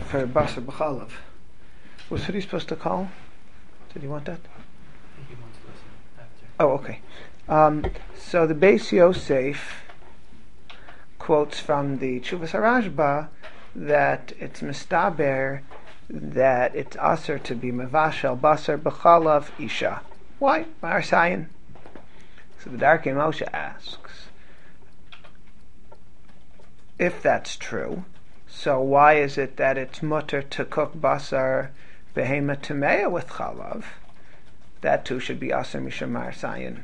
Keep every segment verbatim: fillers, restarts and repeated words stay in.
for Basar B'chalav. Was Hudi supposed to call? Did he want that? I think he wants to listen after. Oh, okay. Um, so the Beis Yosef quotes from the Tshuvas HaRashba that it's mistaber that it's aser to be mevashel basar b'chalav isha. Why? Ma'ar Sayin. So the Darkei Moshe asks, if that's true, so why is it that it's mutter to cook basar behema tameya with chalav? That too should be aser mishum Ma'ar Sayin.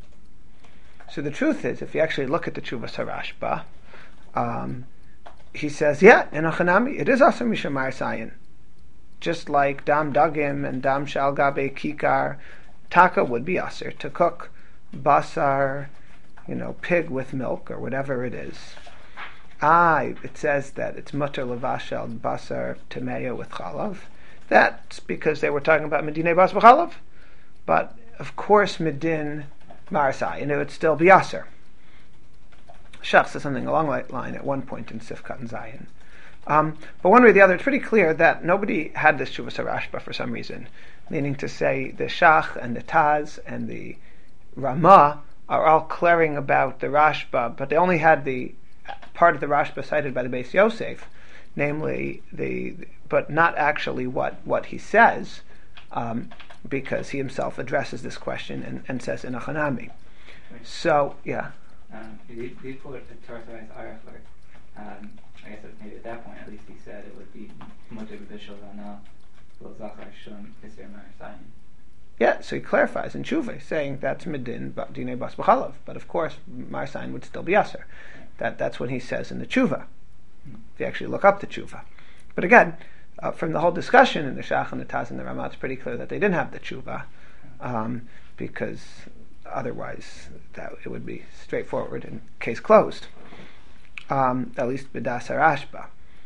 So the truth is, if you actually look at the Tshuvas HaRashba, um, he says, yeah, in a chanami, it is aser mishum Ma'ar Sayin. Just like dam dagim and dam shal gabe kikar, taka would be aser to cook basar, you know, pig with milk or whatever it is. Ah, it says that it's mutter levashel basar tameya with chalav. That's because they were talking about medinei bas b'chalav. But of course, medin Ma'ar Sayin, it would still be aser. Shach says something along that line at one point in Sifkat and Zayin. Um, but one way or the other, it's pretty clear that nobody had this Tshuvas HaRashba for some reason, meaning to say the Shach and the Taz and the Ramah are all clearing about the Rashba, but they only had the part of the Rashba cited by the Beis Yosef, namely the, but not actually what, what he says, um, because he himself addresses this question and, and says in Achanami. So, yeah. Um, he, he put a Torah Arach, um, I guess maybe at that point at least he said it would be Mutter B'Bishul Rana Lo Zachar Shum Isser Ma'ar Sayin. Yeah, so he clarifies in Tshuva, saying that's Medin Dinei Bas B'chalav, but of course Ma'ar Sayin would still be Aser. That that's what he says in the Tshuva. Hmm. If you actually look up the Tshuva. But again, uh, from the whole discussion in the Shach and the Taz and the Ramah, it's pretty clear that they didn't have the Tshuva, um, because otherwise that it would be straightforward and case closed. Um, at least B'das HaRashba.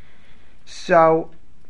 So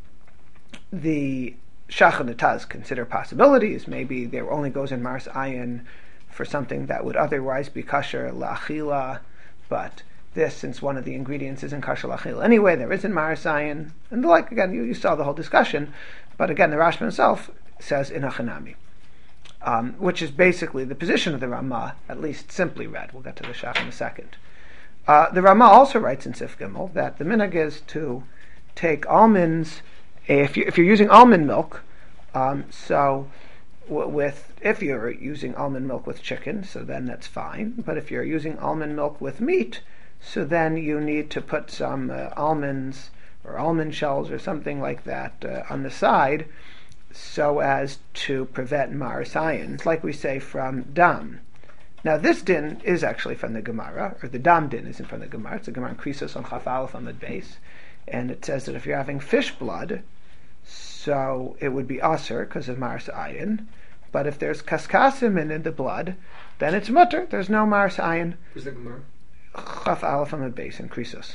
the Shach and the Taz consider possibilities. Maybe there only goes in Mars Ayin for something that would otherwise be kasher la'achila, but this, since one of the ingredients isn't kasher la'achila anyway, there isn't Mars Ayin. And like, again, you, you saw the whole discussion, but again, the Rashba himself says in Achanami, um, which is basically the position of the Ramah, at least simply read. We'll get to the Shach in a second. Uh, the Ramah also writes in Sif Gimel that the minhag is to take almonds, if, you, if you're using almond milk, um, so w- with if you're using almond milk with chicken, so then that's fine. But if you're using almond milk with meat, so then you need to put some uh, almonds or almond shells or something like that uh, on the side, so as to prevent Ma'ar Sayin. It's like we say from dam. Now this din is actually from the Gemara, or the dam din isn't from the Gemara. It's the Gemara in Krisos on Chaf Aleph on the base, and it says that if you're having fish blood, so it would be aser because of Ma'ar Sayin. But if there's kaskasim in, in the blood, then it's mutter. There's no Ma'ar Sayin. Where's the Gemara? Chaf Aleph on the base in Krisos.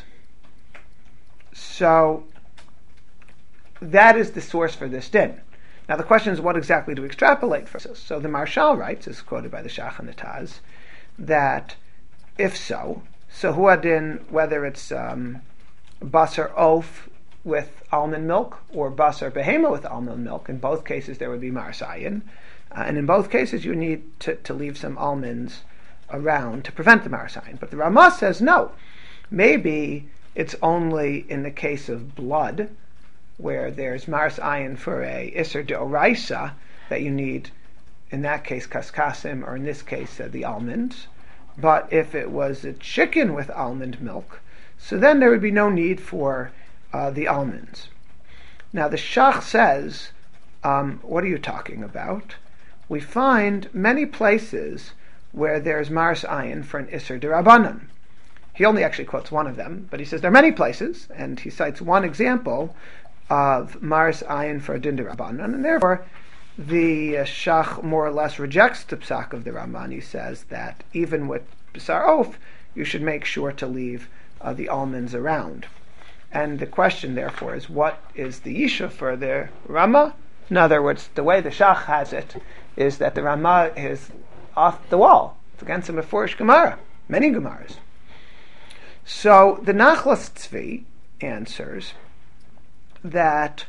So that is the source for this din. Now the question is, what exactly do we extrapolate from this? So the Marshal writes, is quoted by the Shach and the Taz, that if so, so huadin, whether it's um, basar oaf with almond milk or basar behema with almond milk, in both cases there would be Ma'ar Sayin, uh, and in both cases you need to, to leave some almonds around to prevent the Ma'ar Sayin. But the Ramah says no. Maybe it's only in the case of blood, where there's Ma'ar Sayin for a Isser De'oraisa, that you need, in that case, kaskasim, or in this case, uh, the almonds. But if it was a chicken with almond milk, so then there would be no need for uh, the almonds. Now the Shach says, um, what are you talking about? We find many places where there's Ma'ar Sayin for an Isser D'Rabbanan. He only actually quotes one of them, but he says there are many places, and he cites one example of Ma'ar Sayin for a din d'Rabbanan, and therefore the uh, Shach more or less rejects the psak of the Ramban. He says that even with B'sar Oaf, you should make sure to leave uh, the almonds around. And the question, therefore, is what is the Yisha for the Ramah? In other words, the way the Shach has it is that the Ramah is off the wall. It's against the Meforish Gemara, many Gemaras. So the Nachlas Tzvi answers that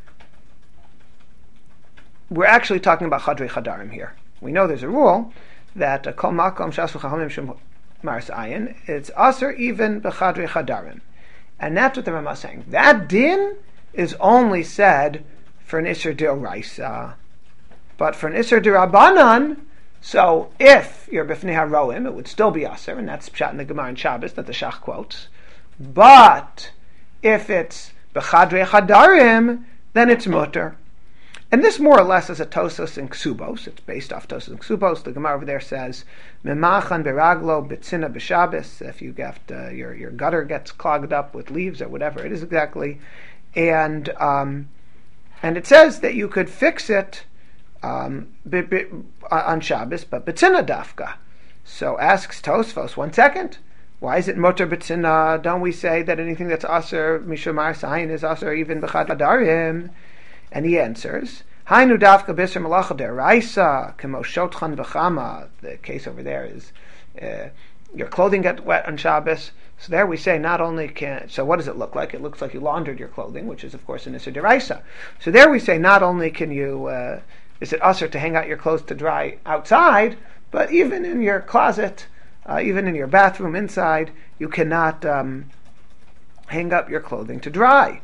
we're actually talking about Chadrei Chadarim here. We know there's a rule that a Kol Makom Shasu Chachamim Shem Maris Ayin, it's Aser even B'Chadrei Chadarim. And that's what the Ramah is saying. That din is only said for an Isser D'Oraisa. But for an Isser D'Rabbanan, so if you're B'fnei HaRoim, it would still be Aser, and that's Pshat in the Gemara and Shabbos that the Shach quotes. But if it's B'Chadrei Chadarim, then it's Mutter. And this more or less is a Tosos in Ksubos. It's based off Tosos in Ksubos. The Gemara over there says, Memachan beraglo bitzina b'Shabbos. If you get uh, your your gutter gets clogged up with leaves or whatever it is exactly, and um, and it says that you could fix it um, b- b- on Shabbos, but bitzina dafka. So asks Tosfos, one second. Why is it motor bitzina? Don't we say that anything that's aser mishomar sayin is aser even b'chad adarim? And he answers, Hainu dafka b'ser malacha deraisa kemo shotchan v'chama. The case over there is uh, your clothing gets wet on Shabbos. So there we say not only can. So what does it look like? It looks like you laundered your clothing, which is of course an isser deraisa. So there we say not only can you uh, is it usher to hang out your clothes to dry outside, but even in your closet, uh, even in your bathroom inside, you cannot um, hang up your clothing to dry.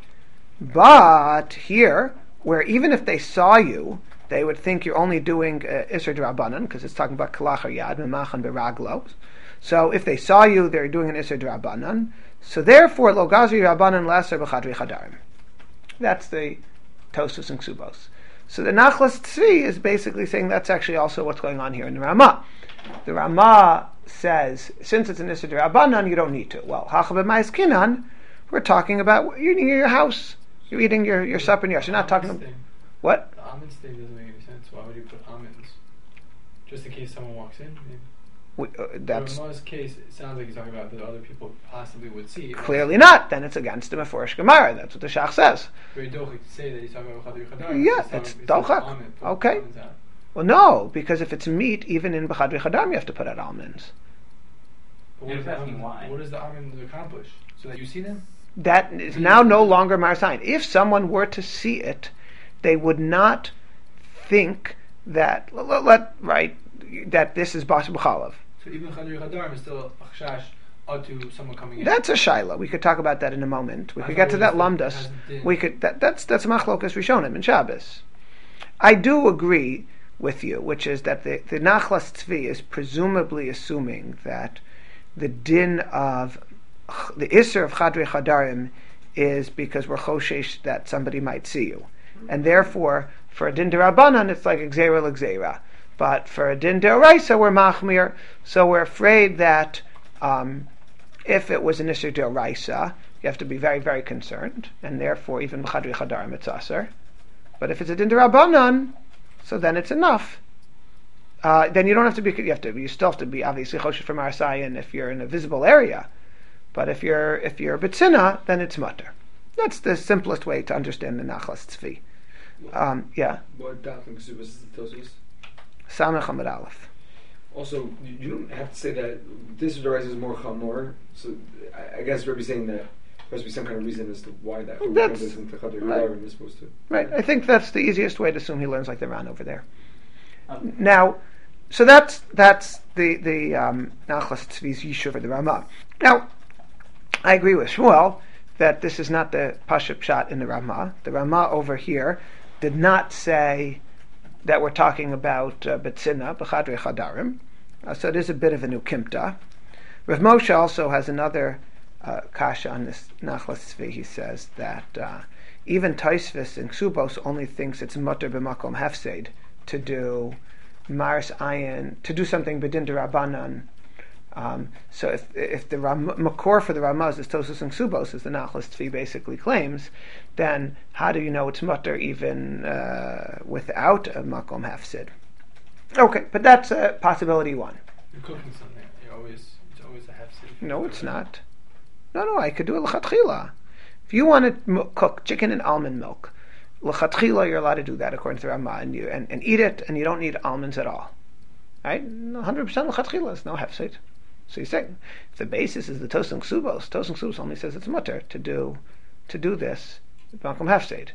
But here, where even if they saw you, they would think you're only doing uh, Isser D'Rabbanan, because it's talking about Kalach or Yad, Memachan Beraglo. So if they saw you, they're doing an Isser D'Rabbanan. So therefore, Lo Gazri Rabbanan Laser B'Chadrei Chadarim. That's the Tosus and Ksubos. So the Nachlas Tzvi is basically saying that's actually also what's going on here in the Ramah. The Ramah says, since it's an Isser D'Rabbanan, you don't need to. Well, Hacha B'Mais Kinan, we're talking about you're eating in your house. You're eating your, your supper in your house. You're not talking about... What? The almonds thing doesn't make any sense. Why would you put almonds? Just in case someone walks in? Maybe. We, uh, that's... In most case, it sounds like he's talking about that other people possibly would see. Clearly not. Then it's against the Meforish Gemara. That's what the Shach says. Very dochik to say that he's talking about B'Chadrei Chadarim. Yeah, it's dochak. Okay. Well, no, because if it's meat, even in B'Chadrei Chadarim, you have to put out almonds. But what, does the almond, what does the almonds accomplish? So that you see them? That is now no longer Marsayin. If someone were to see it, they would not think that let, let right that this is Bas B'Chalav. So even Chadrei Chadarim is still a chashash to someone coming in. That's a shaila. We could talk about that in a moment. We I could get to that lamdas. We could that, that's that's machlokas rishonim in Shabbos. I do agree with you, which is that the the Nachlas Tzvi is presumably assuming that the din of the Isser of Chadrei Chadarim is because we're choshesh that somebody might see you. And therefore, for a din d'Rabbanan, it's like Gzeira l'Gzeira. But for a din d'Oraisa, we're machmir, so we're afraid that um, if it was an Isser d'Oraisa, you have to be very, very concerned, and therefore even Chadrei Chadarim it's aser. But if it's a din d'Rabbanan, so then it's enough. Uh, then you don't have to be, you have to, you still have to be obviously choshesh from Arsayan if you're in a visible area. But if you're if you're B'tzina, then it's mutter. That's the simplest way to understand the Nachlas Tzvi. Um, yeah. What daf and ksubas is the Tosfos? Samech Amud Aleph. Also, you, you don't have to say that this derived is more chamor. So I, I guess Rabbi's saying that there has to be some kind of reason as to why that That's, into Chadrei right. Chadarim is supposed to. Right. I think that's the easiest way to assume he learns like the Ran over there. Um, Now, so that's that's the the um, Nachlas Tzvi's Yishuv or the Ramah. Now, I agree with Shmuel that this is not the Pashup shot in the Ramah. The Ramah over here did not say that we're talking about uh, Betzina, B'Chadrei Chadarim. Uh, so it is a bit of a Nukimta. Rav Moshe also has another uh, kasha on this Nachlas Tzvi. He says that uh, even Taisvis in Ksubos only thinks it's Mutter B'Makom Hefseid to do Mars Ayin, to do something B'Din D'Rabbanan. Um, so if if the Ram, Makor for the Ramaz is Tosus and Ksubos, as the Nachlas Tzvi basically claims, then how do you know it's mutter even uh, without a Makom Hafsid? Okay, but that's uh, possibility one. You're cooking something. You're always it's always a hefsid. No, it's not. No, no, I could do a l'chatchila. If you want to m- cook chicken in almond milk, l'chatchila you're allowed to do that according to Ramah, and you and, and eat it, and you don't need almonds at all. Right? one hundred percent l'chatchila is no hefsid. So you're saying if the basis is the Tos and Ksubos, Tos and Ksubos only says it's mutter to do to do this Makom Hefsed.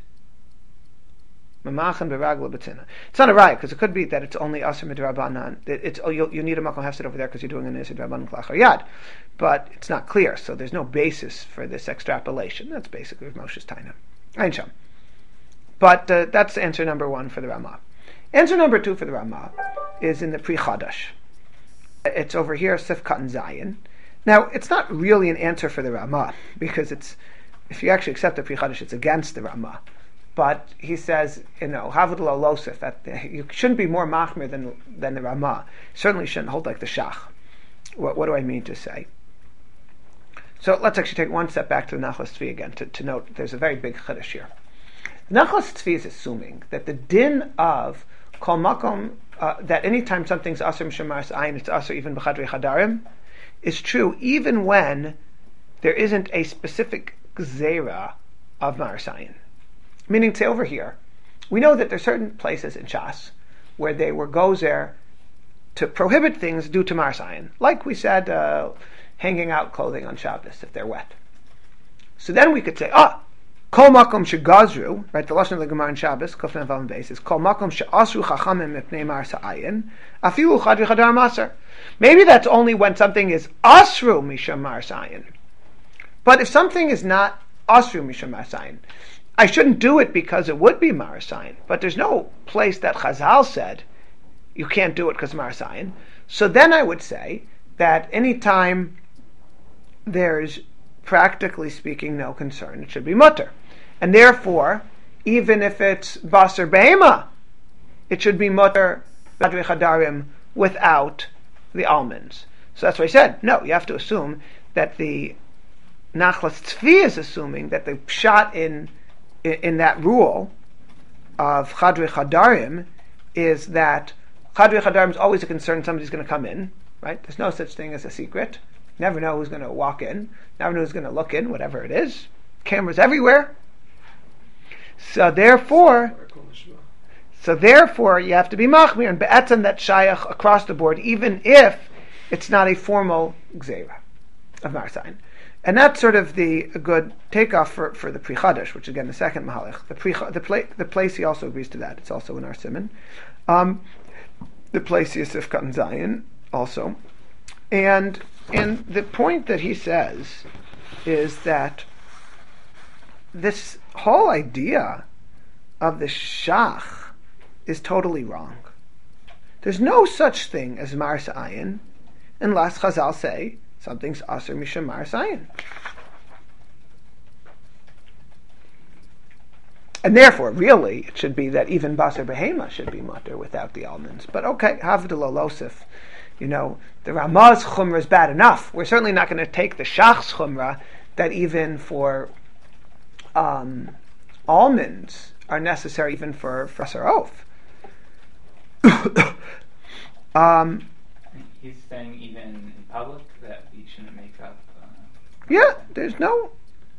Mamachan beragla betina. It's not a riot because it could be that it's only aser midrabanan. It's oh, you, you need a makom hefsed over there because you're doing an aser drabanan klachar yad, but it's not clear. So there's no basis for this extrapolation. That's basically Moshe's taina. Ein sham. But uh, that's answer number one for the Ramah. Answer number two for the Ramah is in the Pri Chadash. It's over here, Sif Katan Zayin. Now it's not really an answer for the Ramah because it's if you actually accept the Pri Chadash, it's against the Ramah. But he says, you know, Havud lo losif, that you shouldn't be more machmir than than the Ramah. Certainly shouldn't hold like the Shach. What, what do I mean to say? So let's actually take one step back to the Nachlas Tzvi again to, to note there's a very big chiddush here. The Nachlas Tzvi is assuming that the din of kol makom, uh, that anytime something's aser m'shemaras ayin, it's aser even b'chadrei chadarim, is true even when there isn't a specific gzeira of maras ayin. Meaning, say over here, we know that there are certain places in Shas where they were gozer to prohibit things due to maras ayin, like we said, uh, hanging out clothing on Shabbos if they're wet. So then we could say, ah, kol makom shegazru, right? The lashon of the Gemara in Shabbos, Kufna Vav Beis, is kol makom she'asru chachamim mipnei maras ayin, afilu chadri chadar maser. Maybe that's only when something is asru misham maras ayin. But if something is not asru misham maras ayin, I shouldn't do it because it would be maras ayin. But there's no place that Chazal said you can't do it because maras ayin. So then I would say that any time there's, practically speaking, no concern, it should be mutter. And therefore, even if it's basar behema, it should be mutter b'chadrei chadarim without the almonds. So that's what I said. No, you have to assume that the Nachlas Tzvi is assuming that the pshat in in, in that rule of chadrei chadarim is that chadrei chadarim is always a concern somebody's going to come in, right? There's no such thing as a secret. You never know who's going to walk in. Never know who's going to look in, whatever it is. Cameras everywhere. So therefore, so therefore, you have to be machmir and be'etzem that shayach across the board, even if it's not a formal gzeira of maras ayin. And that's sort of the a good takeoff for, for the Pri Chadash, which again the second mahalach. The pre the pla- the place he also agrees to that. It's also in our simon. Um, the place is Sif Katan Zayin also, and and the point that he says is that this whole idea of the shach is totally wrong. There's no such thing as maras ayin unless Chazal say something's aser misham maras ayin. And therefore, really, it should be that even basar behema should be mutter without the almonds. But okay, havd lo losif. You know, the Ramah's chumrah is bad enough. We're certainly not going to take the shach's chumrah that even for um, almonds are necessary even for frasarof. um, He's saying even in public that we shouldn't make up. Uh, yeah, there's no.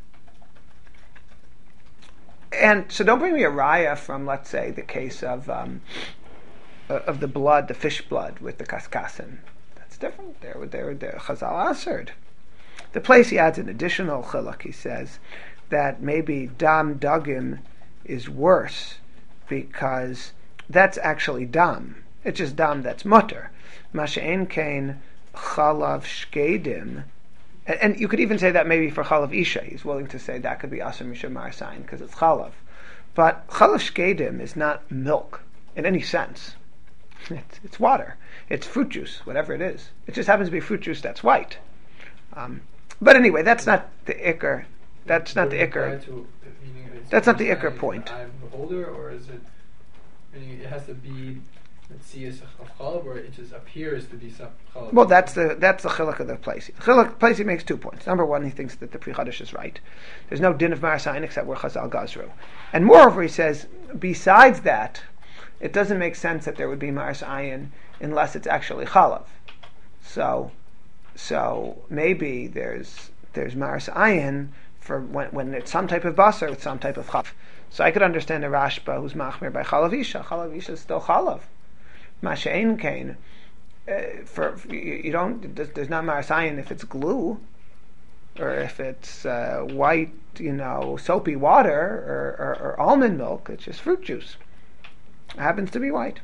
And so don't bring me a raya from, let's say, the case of um, of the blood, the fish blood with the kaskasin. That's different. There, there, there. Chazal answered. The place he adds an additional chiluk. He says that maybe dam dagim is worse because that's actually dam. It's just dam that's mutter. Masha'en kain chalav shkedim. And you could even say that maybe for chalav isha. He's willing to say that could be aser misham maras ayin because it's chalav. But chalav shkedim is not milk in any sense. It's, it's water. It's fruit juice, whatever it is. It just happens to be fruit juice that's white. Um, but anyway, that's not the ikar. That's not the ikar. That's not the ikar point. I'm older, or is it? Meaning it has to be. Let's see, is a chalav, or it just appears to be some chalav. Well, that's the that's the chiluk of the place. The chiluk place he makes two points. Number one, he thinks that the Pri Chadash is right. There's no din of maras ayin except where Chazal gazru, and moreover, he says besides that, it doesn't make sense that there would be maras ayin unless it's actually chalav. So, so maybe there's there's maras ayin for when when it's some type of basar with some type of chalav. So I could understand a Rashba who's machmir by chalav isha. Chalav isha is still chalav. Masha'en kain, uh, for you, you don't. There's not maras ayin if it's glue. or if it's uh, white, you know, soapy water, or, or, or almond milk, it's just fruit juice. It happens to be white.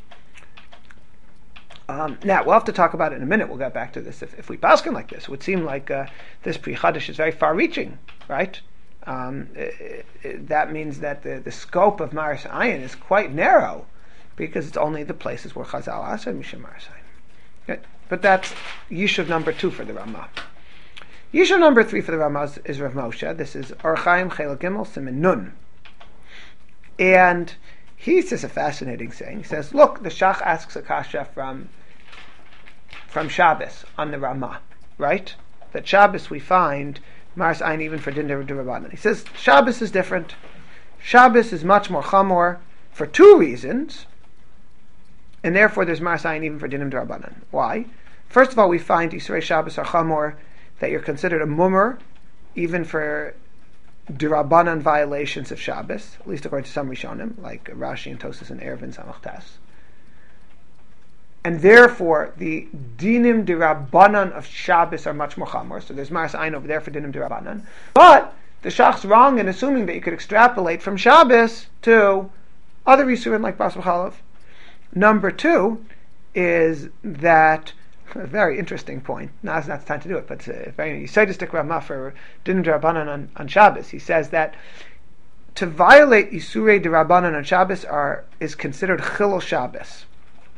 Um, now, we'll have to talk about it in a minute. We'll get back to this. If, if we paskin like this, it would seem like uh, this Pri Chadash is very far-reaching, right? Um, it, it, that means that the, the scope of Maris Ayin is quite narrow, because it's only the places where Chazal Asad Mishum Maris Ayin. Okay. But that's Yishuv number two for the Ramah. Yishuv number three for the Ramah is, is Rav Moshe. This is Or Chaim Chel Gimel Siman Nun. And he says a fascinating saying. He says, look, the Shach asks a kasha from from Shabbos on the Ramah, right? That Shabbos we find Maris Ayin even for Din D'Rabbanan. He says Shabbos is different. Shabbos is much more chamor for two reasons, and therefore there's Maris Ayin even for Dinim D'Rabbanan. Why? First of all, we find Yisrei Shabbos are chamor, that you're considered a mummer even for D'Rabbanan violations of Shabbos, at least according to some Rishonim, like Rashi and Tosas and Erevin Samach Tes. And therefore, the dinim d'Rabbanan of Shabbos are much more chamor. So there's Maris Ayin over there for dinim d'Rabbanan. But the Shach's wrong in assuming that you could extrapolate from Shabbos to other Yisurim like Bas B'chalav. Number two is that, a very interesting point, now's not the time to do it, but it's a very Yisaitistic Ramah for dinim d'Rabbanan on, on Shabbos. He says that to violate Yisurei d'Rabbanan on Shabbos are, is considered Chilul Shabbos.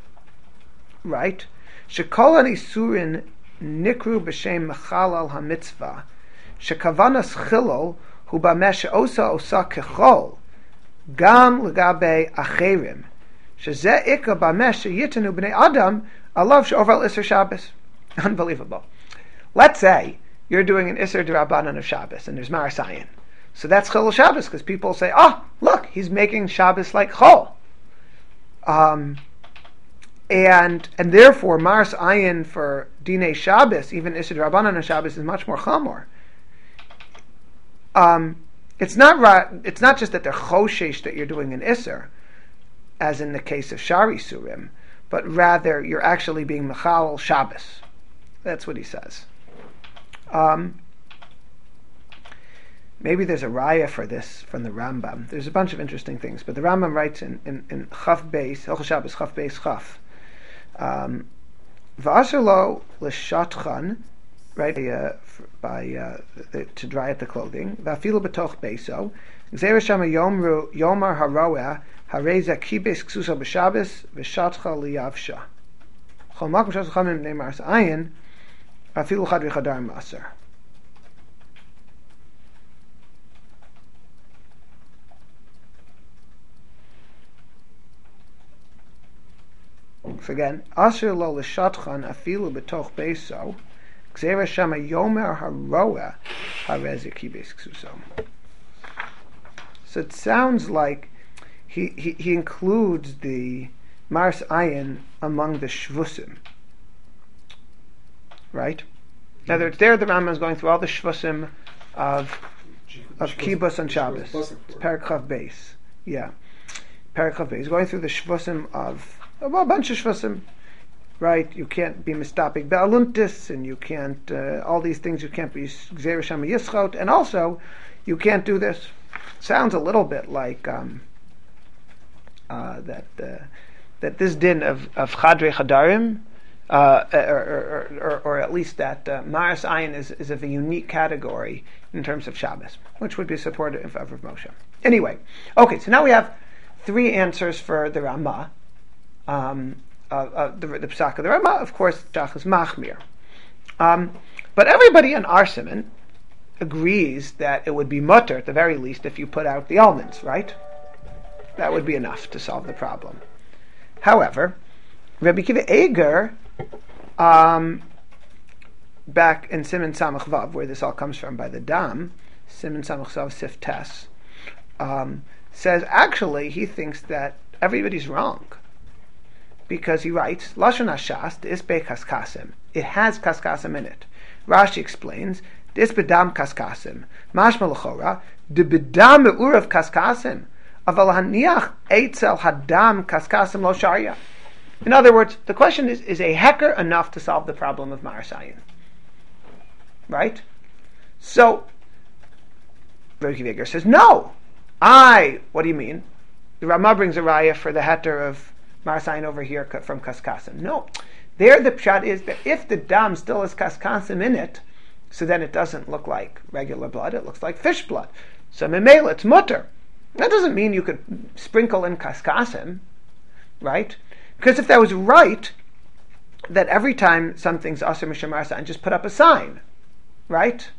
Right? Shekol isurin nikru b'shem mechalal hamitzvah. Shekavanas chilol hu b'mesh osa osa kechol gam legabe acherim. Shezeh ikka b'mesh yitanu b'nei adam alav she'oval iser Shabbos. Unbelievable. Let's say you're doing an iser d'Rabbanan of Shabbos and there's Maris Ayin. So that's chilul Shabbos because people say, oh, look, he's making Shabbos like chol. Um... And and therefore, Maris Ayin for Dinei Shabbos, even Isser D'Rabbanan on Shabbos, is much more chamor. Um, it's not right. It's not just that they're choshesh that you're doing an Isser, as in the case of Shari Surim, but rather you're actually being Mechal Shabbos. That's what he says. Um, maybe there's a raya for this from the Rambam. There's a bunch of interesting things, but the Rambam writes in in, in Chaf Beis, Hilchos Shabbos Chaf Beis Chaf. Um, V'asher l'shatchan, right, uh, by uh, the, to dry out the clothing. V'afilu b'toch beiso. Gzeir shama yomru yomar haroeh hareza kibes ksusa b'Shabbos v'shatcha liyavsha. Chol makom shas chamim b'nei Maris Ayin afilu chad v'chadar maser. So again, Asher lo l'shatchan afilu b'toch beiso, gzeira shama yomer haroeh harezi kibes ksuso. So it sounds like he, he, he includes the Maris Ayin among the shvusim, right? In other words, there the Rambam is going through all the shvusim of of kibbutz and Shabbos. It's Perek Chav Beis, yeah, Perek Chav Beis. He's going through the shvusim of well, a bunch of shvusim, right? You can't be mistapik be'aluntis, and you can't, uh, all these things, you can't be gzeir shama yischot, and also, you can't do this. Sounds a little bit like um, uh, that uh, that this din of, of chadrei chadarim, uh, or, or, or, or at least that uh, Maris Ayin is, is of a unique category in terms of Shabbos, which would be supportive of Rav Moshe. Anyway, okay, so now we have three answers for the Ramah. Um, uh, uh, the, the Pesach of the Ramah, of course, Shach is Machmir. Um, but everybody in our Siman agrees that it would be mutter, at the very least, if you put out the almonds, right? That would be enough to solve the problem. However, Rabbi Akiva Eger, um, back in Siman Samach Vav, where this all comes from by the Dam, Siman Samach Vav Sif Tes, um, says actually he thinks that everybody's wrong. Because he writes, Lashon HaShas, the Isbe Kaskasim. It has Kaskasim in it. Rashi explains, the Isbe Dam Kaskasim. Mashma L'chora, the Bedam Me'urav Kaskasim. Aval Haniach Eitzel Hadam Kaskasim Lo Sharia. In other words, the question is, is a hecker enough to solve the problem of Maris Ayin? Right? So, Rabbi Akiva Eiger says, no. I, what do you mean? The Ramah brings a raya for the heter of Marasayin over here from Kaskasim. No. There the pshat is that if the dam still has Kaskasim in it, so then it doesn't look like regular blood, it looks like fish blood. So memela, it's mutter. That doesn't mean you could sprinkle in Kaskasim, right? Because if that was right, that every time something's Asr Misham Marasayin, just put up a sign, right?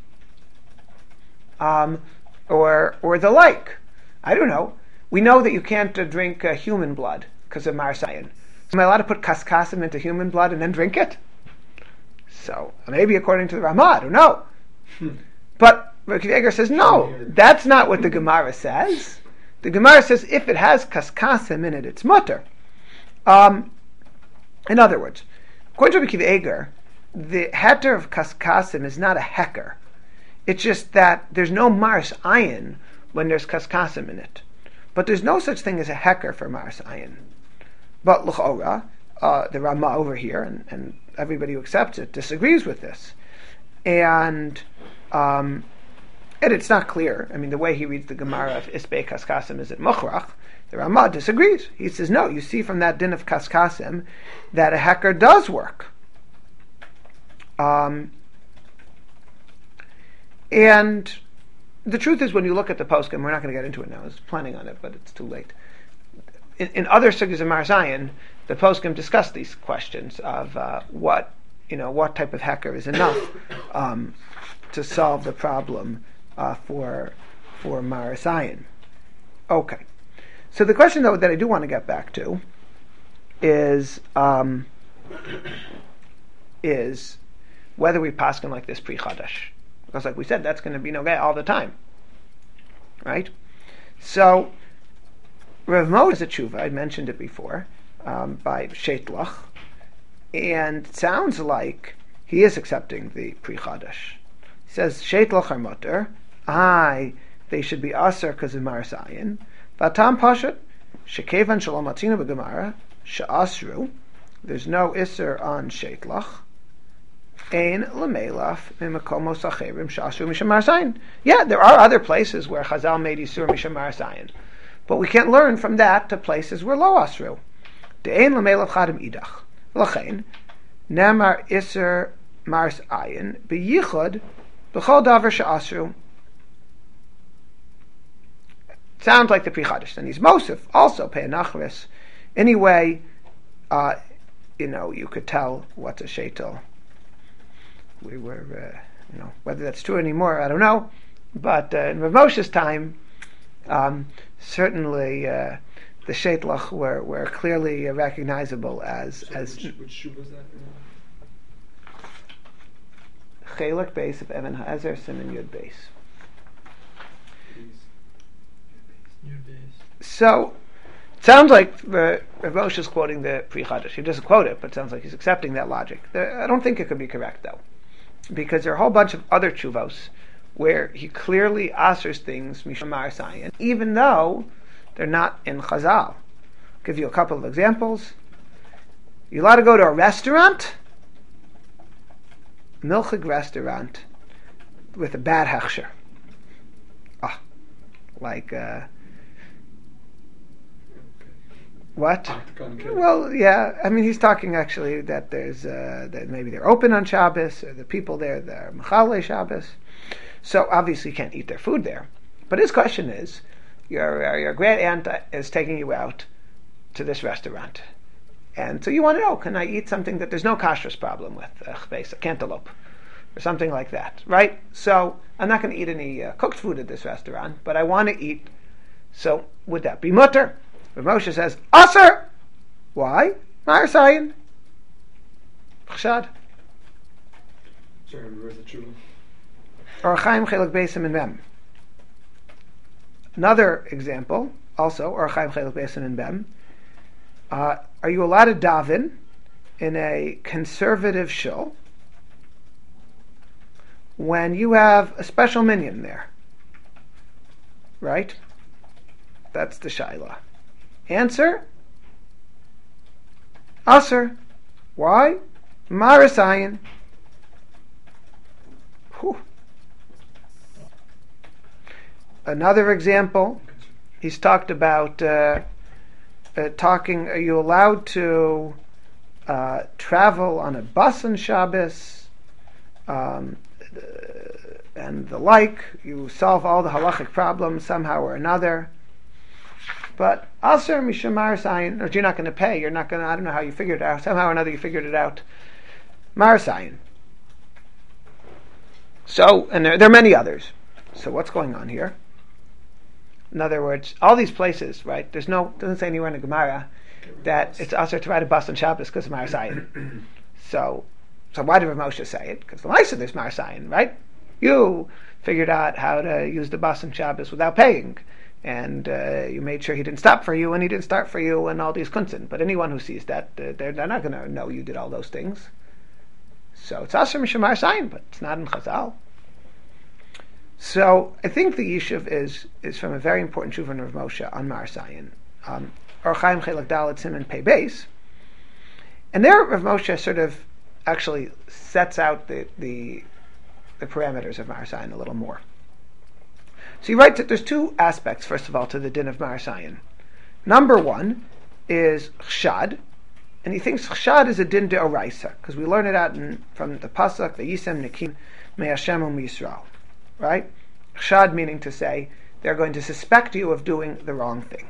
Um, or or the like. I don't know. We know that you can't uh, drink uh, human blood because of Marasayin. Am I allowed to put kaskasim into human blood and then drink it? So, maybe according to the Ramah, I don't know. Hmm. But Rabbi Akiva Eiger says, no, that's not what the Gemara says. The Gemara says if it has kaskasim in it, it's mutter. Um, in other words, according to Rabbi Akiva Eiger, the heter of kaskasim is not a heker. It's just that there's no Maris Ayin when there's kaskasim in it. But there's no such thing as a heker for Maris Ayin. But l'chora, uh, the Ramah over here, and, and everybody who accepts it, disagrees with this. And, um, and it's not clear. I mean, the way he reads the Gemara of Isbei Kaskasim is it Mukhrach. The Ramah disagrees. He says, no, you see from that din of Kaskasim that a heker does work. Um, and the truth is, when you look at the poskim, we're not going to get into it now. I was planning on it, but it's too late. In, in other sugyas of Marasayin, the poskim discuss these questions of uh, what you know, what type of heker is enough um, to solve the problem uh, for for Marasayin. Okay, so the question though that I do want to get back to is um, is whether we paskin like this pre Chadash. Because like we said, that's going to be no guy all the time. Right? So, Rav Mo is a tshuva, I mentioned it before, um, by Sheitlach, and it sounds like he is accepting the pre-Chadash. He says, Sheitlach are mutter, I, they should be aser because of Marasayin, Vatam Pashat, Shekevan Shalom Atina B'Gemara, She'asru, there's no iser on Sheitlach, Ein lemelaf mimakomos acherim shasru misham marasayin. Yeah, there are other places where Chazal made isur misham marasayin, but we can't learn from that to places where lo asru. De'ein lemelaf chadim idach. L'chein nemar isur marasayin beyichud b'chol davar she'asru. Sounds like the Pri Chadash. And he's Mosif also pe'anachris. Anyway, uh, you know, you could tell what's a sheitel. We were, uh, you know, whether that's true anymore, I don't know. But uh, in Rav Moshe's time, um, certainly uh, the Sheitlach were, were clearly uh, recognizable as... So as which, which shoe was that? Chelak base of Evan Ha'ezer, Simon Yud base. Yud base. So, it sounds like uh, Rav Moshe is quoting the Pri Chadash. He doesn't quote it, but it sounds like he's accepting that logic. The, I don't think it could be correct, though. Because there are a whole bunch of other tshuvos where he clearly answers things misham marasayin, even though they're not in Chazal. I'll give you a couple of examples. You're allowed to go to a restaurant, milchig restaurant, with a bad hechsher. Ah, like uh, what? Well, yeah. I mean, he's talking actually that there's uh, that maybe they're open on Shabbos, or the people there they're mechalei Shabbos. So obviously, you can't eat their food there. But his question is, your uh, your great aunt is taking you out to this restaurant, and so you want to know, can I eat something that there's no kashrus problem with, uh, a cantaloupe, or something like that, right? So I'm not going to eat any uh, cooked food at this restaurant, but I want to eat. So would that be mutter? Rav Moshe says, Aser! Why? Marasayin. Chshad. Sorry, where's the true? Or Chaim Chelak Beisim in Mem. Another example, also, or Chaim Chelak Beisim in Mem. Uh, are you allowed to daven in a conservative shul when you have a special minyan there? Right? That's the shayla. Answer: Aser. Why? Marasayin. another example, he's talked about uh, uh, talking. Are you allowed to uh, travel on a bus on Shabbos? Um, and the like. You solve all the halachic problems somehow or another. But Aser Mishum Marasayin, or you're not going to pay. You're not going to. I don't know how you figured it out. Somehow or another, you figured it out. Marasayin. So, and there, there are many others. So, what's going on here? In other words, all these places, right? There's no, doesn't say anywhere in the Gemara that it's Aser to ride a bus on Shabbos because of Marasayin. so, so why did Rav Moshe say it? Because the Maisa there's Marasayin, right? You figured out how to use the bus on Shabbos without paying. And uh, you made sure he didn't stop for you, and he didn't start for you, and all these kunsin. But anyone who sees that, uh, they're, they're not going to know you did all those things. So it's Asher Mishum Marasayin, but it's not in Chazal. So I think the yishuv is is from a very important shuvah of Moshe on Marasayin. Um, Or Chaim Chelak Dalet Siman Pei Beis. And there Rav Moshe sort of actually sets out the the, the parameters of Marasayin a little more. So he writes that there's two aspects, first of all, to the din of Marasayin. Number one is chshad, and he thinks chshad is a din de oraisa, because we learn it out in, from the pasuk, Vayisem Nikim Me'Hashem U'Miyisrael. Right? Chshad meaning to say, they're going to suspect you of doing the wrong thing.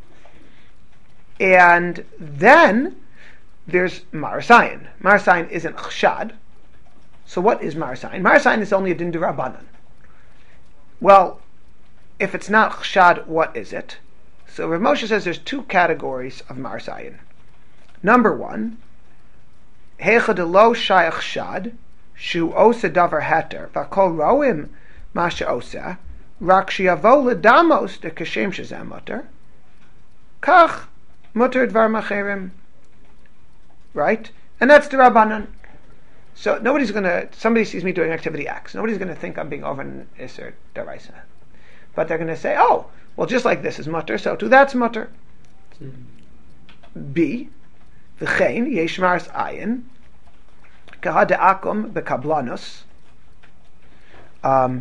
And then there's Marasayin. Marasayin isn't chshad. So what is Marasayin? Marasayin is only a din de Rabbanan. Well, if it's not chshad, what is it? So Rav Moshe says there's two categories of Marasayin. Number one, Heicha de lo shayach chshad, shu osa davar heter, v'kol roim masha osa, rak shiavo ledamos de kashem shezem mutter, kach mutter dvar macherim. Right? And that's the Rabbanan. So nobody's going to, somebody sees me doing activity X, nobody's going to think I'm being over an Isser Daraisa. But they're going to say, oh, well, just like this is mutter, so too that's mutter. Mm-hmm. B, v'chein yesh maras ayin, kaha de'akum bekablanus, um,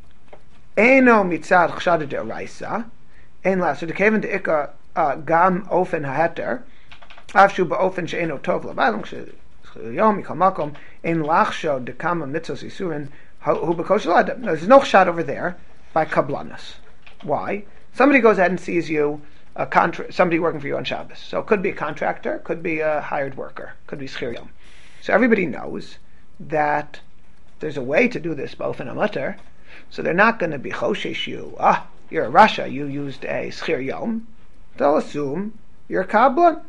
eino mitzad chshad de'oraisa, ein la, so dekeven de'ika gam ofen ha'heter, afshu ba'ofen she'eno tov l'baylam, yom mikol makom, ein lachsho dekama mitzos isurin, hu b'koshel adam. No, there's no chshad over there by kablanus. Why? Somebody goes ahead and sees you, a contra- somebody working for you on Shabbos. So it could be a contractor, could be a hired worker, could be schir yom. So everybody knows that there's a way to do this both in a mutter. So they're not going to be choshesh you. Ah, you're a Rasha, you used a schir yom. They'll assume you're a kablan.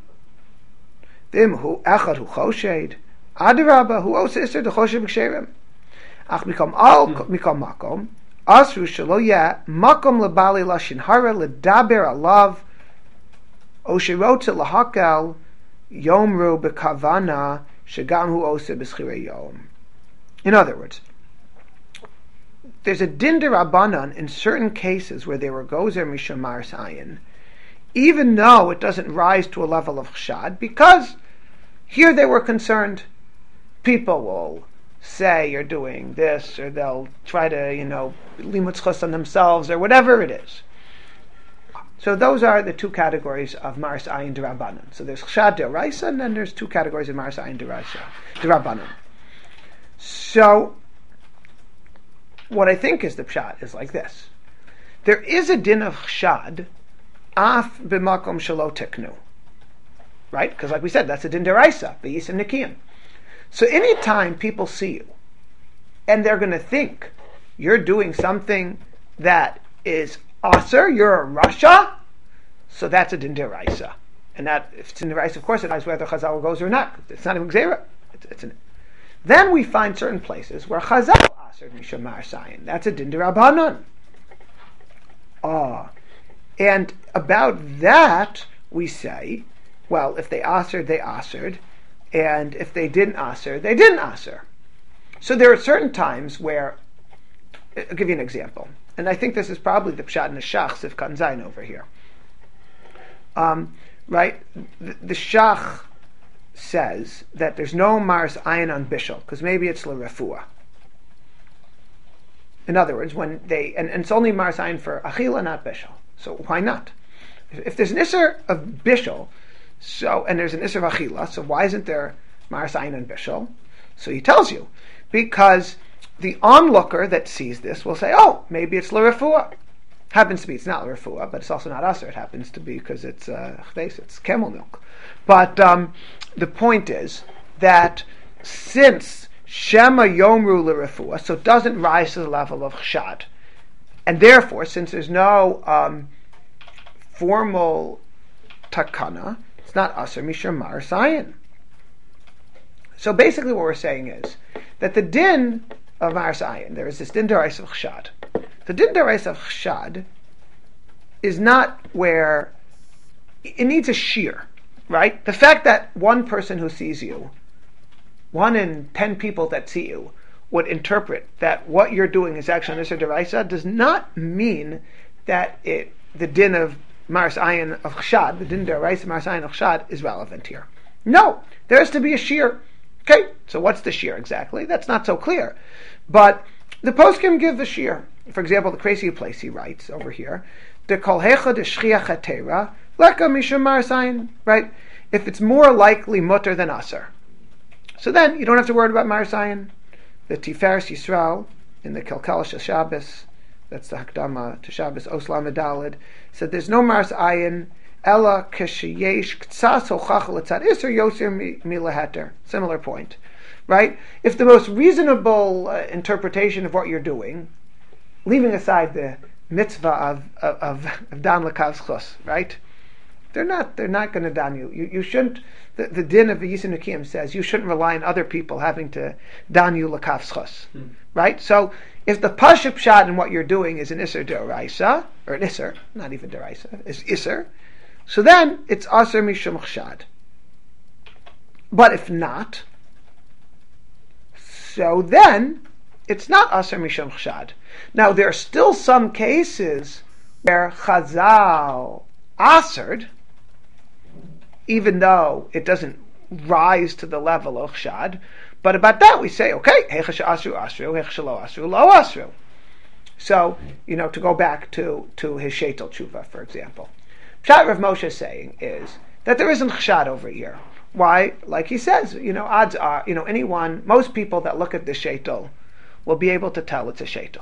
Dim hu echad hu choshed, adirabba hu os iser de choshed b'ksherim. Ach mikam al mikam makom. Asru shelo yeh makom lebali lashin hara ledaber alav oshirotze lahakal yomru bekavana shegam hu ose b'schirei yom. In other words, there's a din de Rabbanan in certain cases where they were gozer mishum marasayin, even though it doesn't rise to a level of chshad, because here they were concerned people will say you're doing this, or they'll try to, you know, limut chus on themselves, or whatever it is. So those are the two categories of Maras Ayin D'Rabbanan. So there's Chshad D'Oraisa, and then there's two categories of Maras Ayin D'Rabbanan. So what I think is the pshat is like this. There is a din of Chshad af b'makom shelo tiknu. Right? Because like we said, that's a din D'Oraisa, b'yisim nikiyim. So anytime people see you, and they're going to think you're doing something that is aser, you're a Rasha, so that's a din deraisa. And that, if it's in deraisa, of course it knows whether Chazal goes or not. It's not even Gzeira. It's, it's an, then we find certain places where Chazal aser mishum marasayin. That's a din derabanan. Ah, and about that we say, well, if they asered, they asered. And if they didn't aser, they didn't aser. So there are certain times where, I'll give you an example, and I think this is probably the pshat in the shach Sif Kanzayin over here. Um, right, the, the shach says that there's no Maras Ayin on Bishul, because maybe it's l'refua. In other words, when they and, and it's only Marasayin for Achila, not Bishul. So why not? If, if there's an Isser of Bishul, so and there's an Isser of Achila, so why isn't there Marasayin and Bishul? So he tells you, because the onlooker that sees this will say, oh, maybe it's L'Refuah. Happens to be, it's not L'Refuah, but it's also not Aser. It happens to be because it's uh, it's camel milk. But um, the point is that since Shema Yomru L'Refuah, so it doesn't rise to the level of Chshad, and therefore, since there's no um, formal takana, it's not Aser Mishum Marasayin. So basically what we're saying is that the din of Marasayin, there is this din d'oraisa of Chshad. The din d'oraisa of Chshad is not where it needs a shear, right? The fact that one person who sees you, one in ten people that see you, would interpret that what you're doing is actually an Isser d'oraisa does not mean that it the din of Marasayin of Chshad, the din d'oraisa Marasayin of Chshad is relevant here. No, there has to be a shear. Okay, so what's the shear exactly? That's not so clear. But the poskim give the shear. For example, the crazy place he writes over here, the kol hecha de shchiach hatera leka mishum marasayin, right? If it's more likely mutter than aser, so then you don't have to worry about marasayin. The Tiferes Yisrael in the Kelkal Shel Shabbos, that's the Hakdama to Shabbos Oslam Medalid, said there's no marasayin ella kesheyesh ktsas hochach letzad iser yoser milaheter. Similar point, right? If the most reasonable uh, interpretation of what you're doing, leaving aside the mitzvah of of, of, of dan l'kav schos, right? They're not they're not going to dan you. You you shouldn't. The, the din of the Yisun Nukim says you shouldn't rely on other people having to dan you l'kav schos, hmm. right? So if the pashup shot in what you're doing is an iser d'oraisa or an iser, not even d'oraisa, is iser. So then it's aser mishum chshad. But if not, so then it's not aser mishum chshad. Now there are still some cases where Chazal asered, even though it doesn't rise to the level of chshad. But about that we say, okay, hecha asru asru, hecha lo asru lo asru. So you know, to go back to to his sheitel tshuva, for example. Pshat Rav Moshe is saying is that there isn't chshad over here. Why? Like he says, you know, odds are, you know, anyone, most people that look at the sheitel will be able to tell it's a sheitel.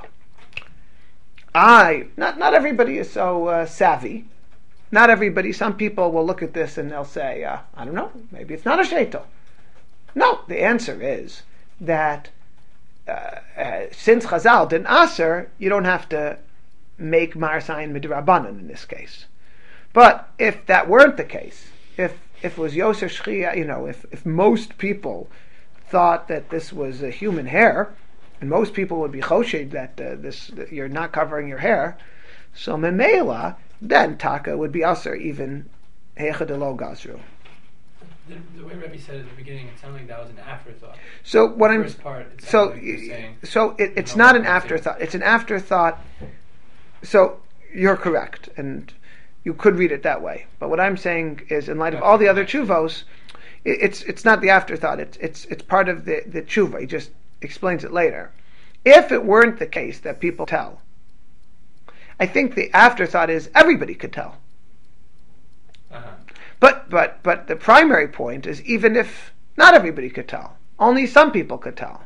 I, not not everybody is so uh, savvy. Not everybody. Some people will look at this and they'll say, uh, I don't know, maybe it's not a sheitel. No, the answer is that uh, uh, since Chazal didn't aser, you don't have to make marasayin midrabanan in this case. But if that weren't the case, if if it was Yoser Shchia, you know, if, if most people thought that this was a human hair, and most people would be choshed that uh, this that you're not covering your hair, so memela, then taka would be aser even hecha de lo gazru. The, the way Rebbe said it at the beginning, it sounded like that was an afterthought. So what the I'm first part, it so like you're saying, so it, it's no not an afterthought. It's an afterthought. So you're correct, and you could read it that way. But what I'm saying is, in light of all the other chuvos, it, it's it's not the afterthought. It's it's it's part of the the tshuva. He just explains it later. If it weren't the case that people tell, I think the afterthought is everybody could tell. Uh-huh. But but but the primary point is, even if not everybody could tell, only some people could tell.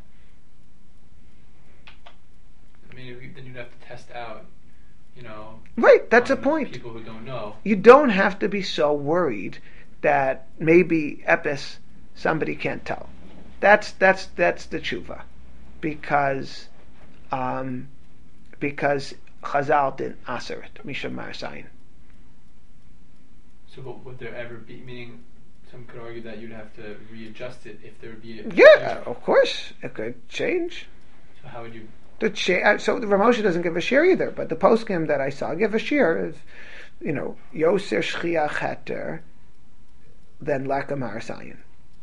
I mean, then you'd have to test out, you know. Right, that's a point. People who don't know. You don't have to be so worried that maybe epis somebody can't tell. That's that's that's the tshuva, because um, because Chazal didn't aser it mishum marasayin. So, but would there ever be? Meaning, some could argue that you'd have to readjust it if there would be. A, yeah, of course it could change. So how would you? The cha- so the Ramosha doesn't give a shir either, but the poskim that I saw give a shir. Is, you know, yoser shchiach heter, then laka marasayin.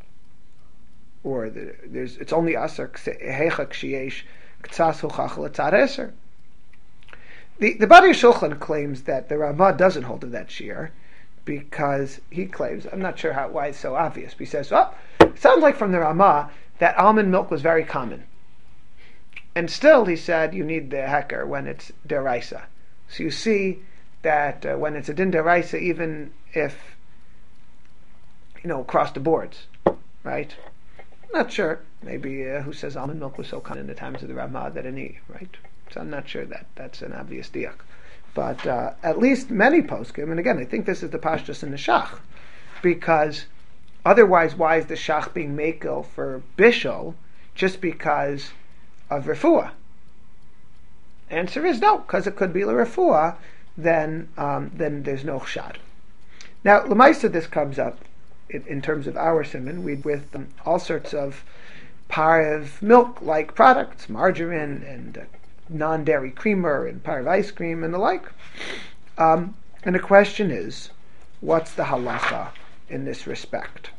Or the, there's it's only aser hecha kshiyesh ktsas hochach letzad eser. The the Bari Shulchan claims that the Ramah doesn't hold to that shir, because he claims, I'm not sure how why it's so obvious, but he says, oh, it sounds like from the Ramah that almond milk was very common. and still, he said, you need the hecker when it's deraisa. So you see that uh, when it's a din deraisa, even if, you know, across the boards, right? Not sure. Maybe uh, who says almond milk was so common in the times of the Ramah that any, right? So I'm not sure that that's an obvious diak. But uh, at least many poskim, and again, I think this is the pashtus in the shach, because otherwise, why is the shach being makel for bishul just because of refuah? Answer is no, because it could be la refuah, then um, then there's no chshad. Now, l'maisa, this comes up in, in terms of our simon, we with um, all sorts of parv milk-like products, margarine and uh, non-dairy creamer and parv ice cream and the like. Um, and the question is, what's the halacha in this respect?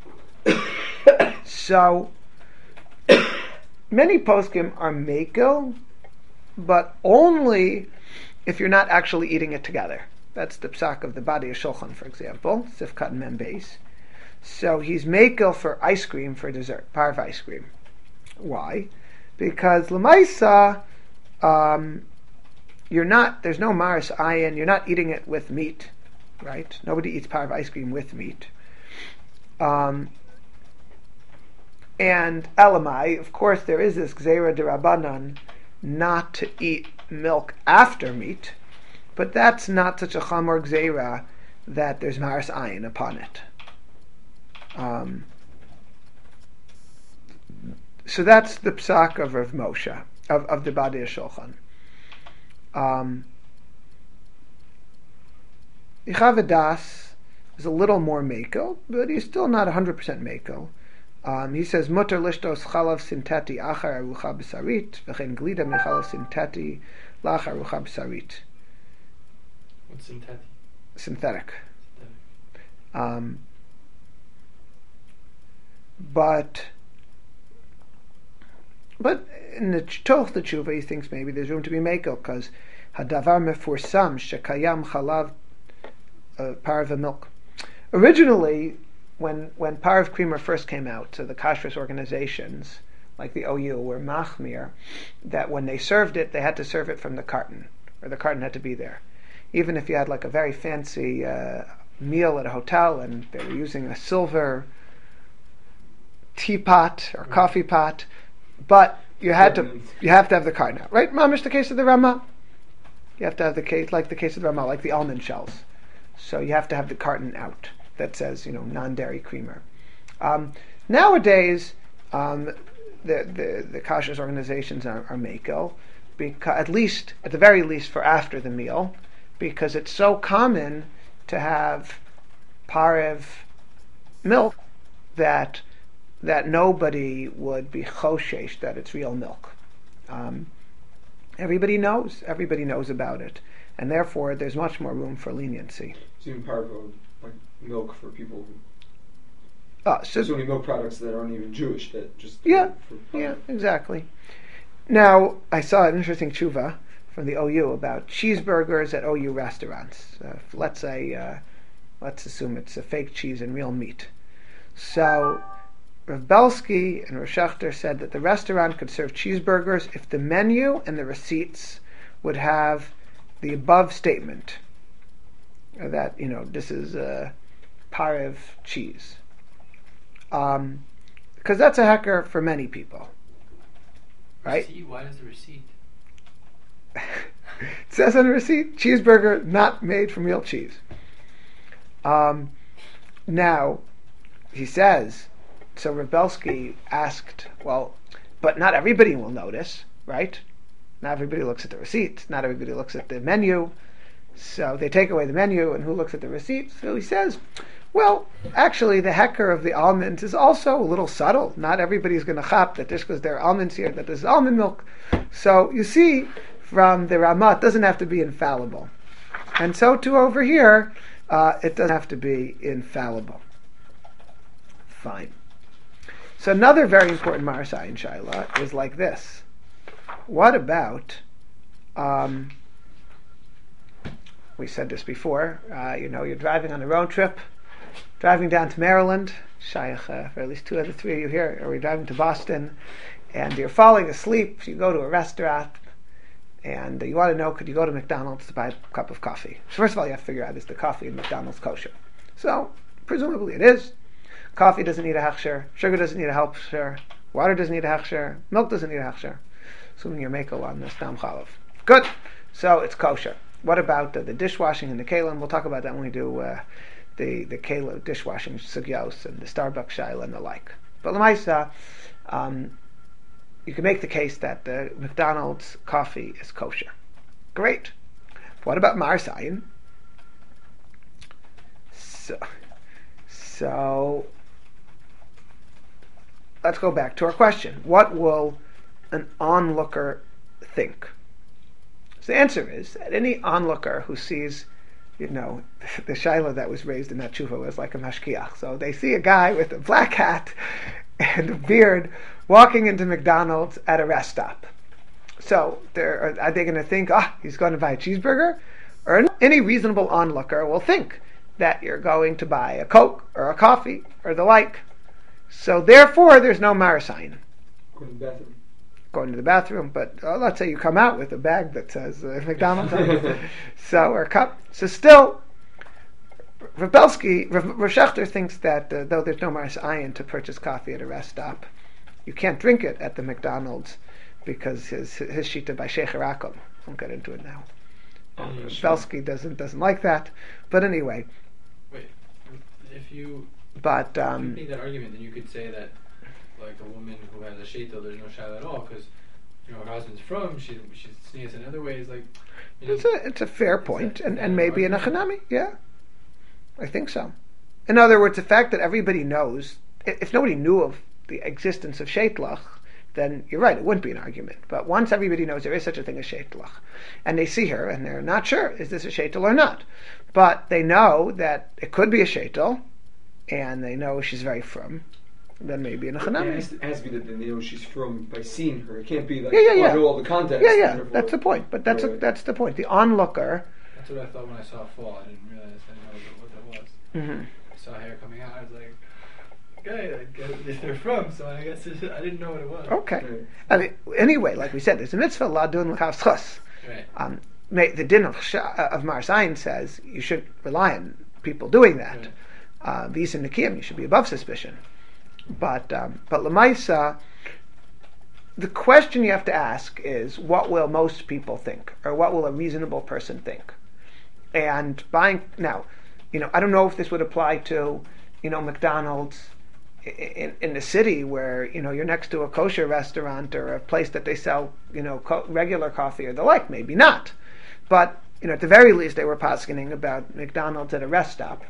So, many poskim are mekel, but only if you're not actually eating it together. That's the psak of the Badi Shulchan, for example, Sifkat and Membeis. So he's mekel for ice cream for dessert, parv ice cream. Why? Because l'maisa, um, you're not. There's no maris ayin. You're not eating it with meat, right? Nobody eats parv ice cream with meat. Um, and elamai, of course, there is this gzeira derabanan not to eat milk after meat, but that's not such a chamor gzeira that there's maris ayin upon it. Um, so that's the psak of Rav Moshe, of, of the Badi Shulchan. Um, Yechavadas is a little more mekel, but he's still not one hundred percent mekel. Um, he says, Mutter lishtos chalav sinteti achar arucha b'sarit, v'chein glida mechalav sinteti lach arucha b'sarit. What's synthetic? Synthetic. Um, but but in the toch the tshuva, he thinks maybe there's room to be mekel, because hadavar mefursam shekayam chalav parv milk. Originally, when when parv creamer first came out, so the kashrus organizations like the O U were machmir that when they served it, they had to serve it from the carton, or the carton had to be there. Even if you had like a very fancy uh, meal at a hotel and they were using a silver teapot or coffee pot, but you had to you have to have the carton out, right? Mamish, the case of the Ramah. You have to have the case like the case of the Ramah, like the almond shells. So you have to have the carton out that says, you know, non-dairy creamer. Um, nowadays, um, the the the kashrus organizations are, are mekel, because at least at the very least for after the meal, because it's so common to have parv milk that that nobody would be choshesh that it's real milk. Um, everybody knows. Everybody knows about it, and therefore there's much more room for leniency. So even parv, like milk for people who... Uh, so, so many milk products that aren't even Jewish that just... Yeah, for yeah, exactly. Now, I saw an interesting tshuva from the O U about cheeseburgers at O U restaurants. Uh, let's say, uh, let's assume it's a fake cheese and real meat. So, Rav Belsky and Rav Schechter said that the restaurant could serve cheeseburgers if the menu and the receipts would have the above statement that, you know, this is a parv cheese. Um, because that's a hecker for many people. Right? Receipt? Why does the receipt? It says on the receipt, cheeseburger not made from real cheese. Um, now, he says, so Rav Belsky asked, well, but not everybody will notice, right? Not everybody looks at the receipt. Not everybody looks at the menu. So they take away the menu, and who looks at the receipt? So he says, well, actually, the hecker of the almonds is also a little subtle. Not everybody's going to chap that just because there are almonds here, that there's almond milk. So you see, from the Ramah, it doesn't have to be infallible. And so too over here, uh, it doesn't have to be infallible. Fine. So another very important Marasai in Shaila is like this. What about, um, we said this before, uh, you know, you're driving on a road trip, driving down to Maryland, Shaykh, uh, for at least two of the three of you here, or we're driving to Boston, and you're falling asleep. You go to a restaurant, and you want to know, could you go to McDonald's to buy a cup of coffee? So first of all, you have to figure out, is the coffee in McDonald's kosher? So, presumably it is. Coffee doesn't need a hechsher, sugar doesn't need a hechsher, water doesn't need a hechsher, milk doesn't need a hechsher. Assuming you're makel on the stam chalav. Good. So it's kosher. What about uh, the dishwashing and the kelim? We'll talk about that when we do uh, the the kelim dishwashing sugyos and the Starbucks shaila and the like. But l'maisa, um, you can make the case that the McDonald's coffee is kosher. Great. What about Mar Sayin? So, so let's go back to our question. What will an onlooker think? So the answer is that any onlooker who sees, you know, the shaila that was raised in that tshuva was like a mashkiach. So they see a guy with a black hat and a beard walking into McDonald's at a rest stop. So they're, are they going to think, ah, oh, he's going to buy a cheeseburger? Or any reasonable onlooker will think that you're going to buy a Coke or a coffee or the like. So therefore, there's no marasayin. Go to the bathroom. Going to the bathroom, but uh, let's say you come out with a bag that says uh, McDonald's on it, so or a cup. So still, Rav Belsky, Rav, Rav Shechter thinks that uh, though there's no marasayin to purchase coffee at a rest stop, you can't drink it at the McDonald's because his his shita by Sheikh Harakom. Won't get into it now. Oh, Uh, sure. Belsky doesn't doesn't like that, but anyway. Wait, if you But if you um, make that argument, then you could say that, like a woman who has a sheitel, there's no shaila at all, because you know her husband's from, she she's sneezes in other ways, like. You know, it's a it's a fair point, a- and, is and that maybe an in a argument? chanami, yeah, I think so. In other words, the fact that everybody knows, i- if nobody knew of the existence of sheitlach, then you're right, it wouldn't be an argument. But once everybody knows there is such a thing as sheitlach, and they see her and they're not sure, is this a sheitel or not? But they know that it could be a sheitel, and they know she's very frum, then maybe in a It chanami. has, to, it has to be that they know she's from by seeing her. It can't be like, Yeah, yeah, oh, yeah. I know all the context. Yeah, yeah, therefore- that's the point. But that's a, Right. that's the point. The onlooker. That's what I thought when I saw fall. I didn't realize I didn't know what that was. Mm-hmm. I saw hair coming out. I was like, okay, I guess if they're from, so I guess it, I didn't know what it was. Okay. Right. I mean, anyway, like we said, there's a mitzvah ladun l'chavschus. Right. Um, may- the din of, Sha- of Mar Sayin says you should rely on people doing that. Right. Uh, These in Nikim, you should be above suspicion. But um, but Lamaisa, the question you have to ask is, what will most people think, or what will a reasonable person think? And buying now, you know, I don't know if this would apply to, you know, McDonald's in, in the city where, you know, you're next to a kosher restaurant or a place that they sell, you know, co- regular coffee or the like. Maybe not, but you know, at the very least, they were poskening about McDonald's at a rest stop.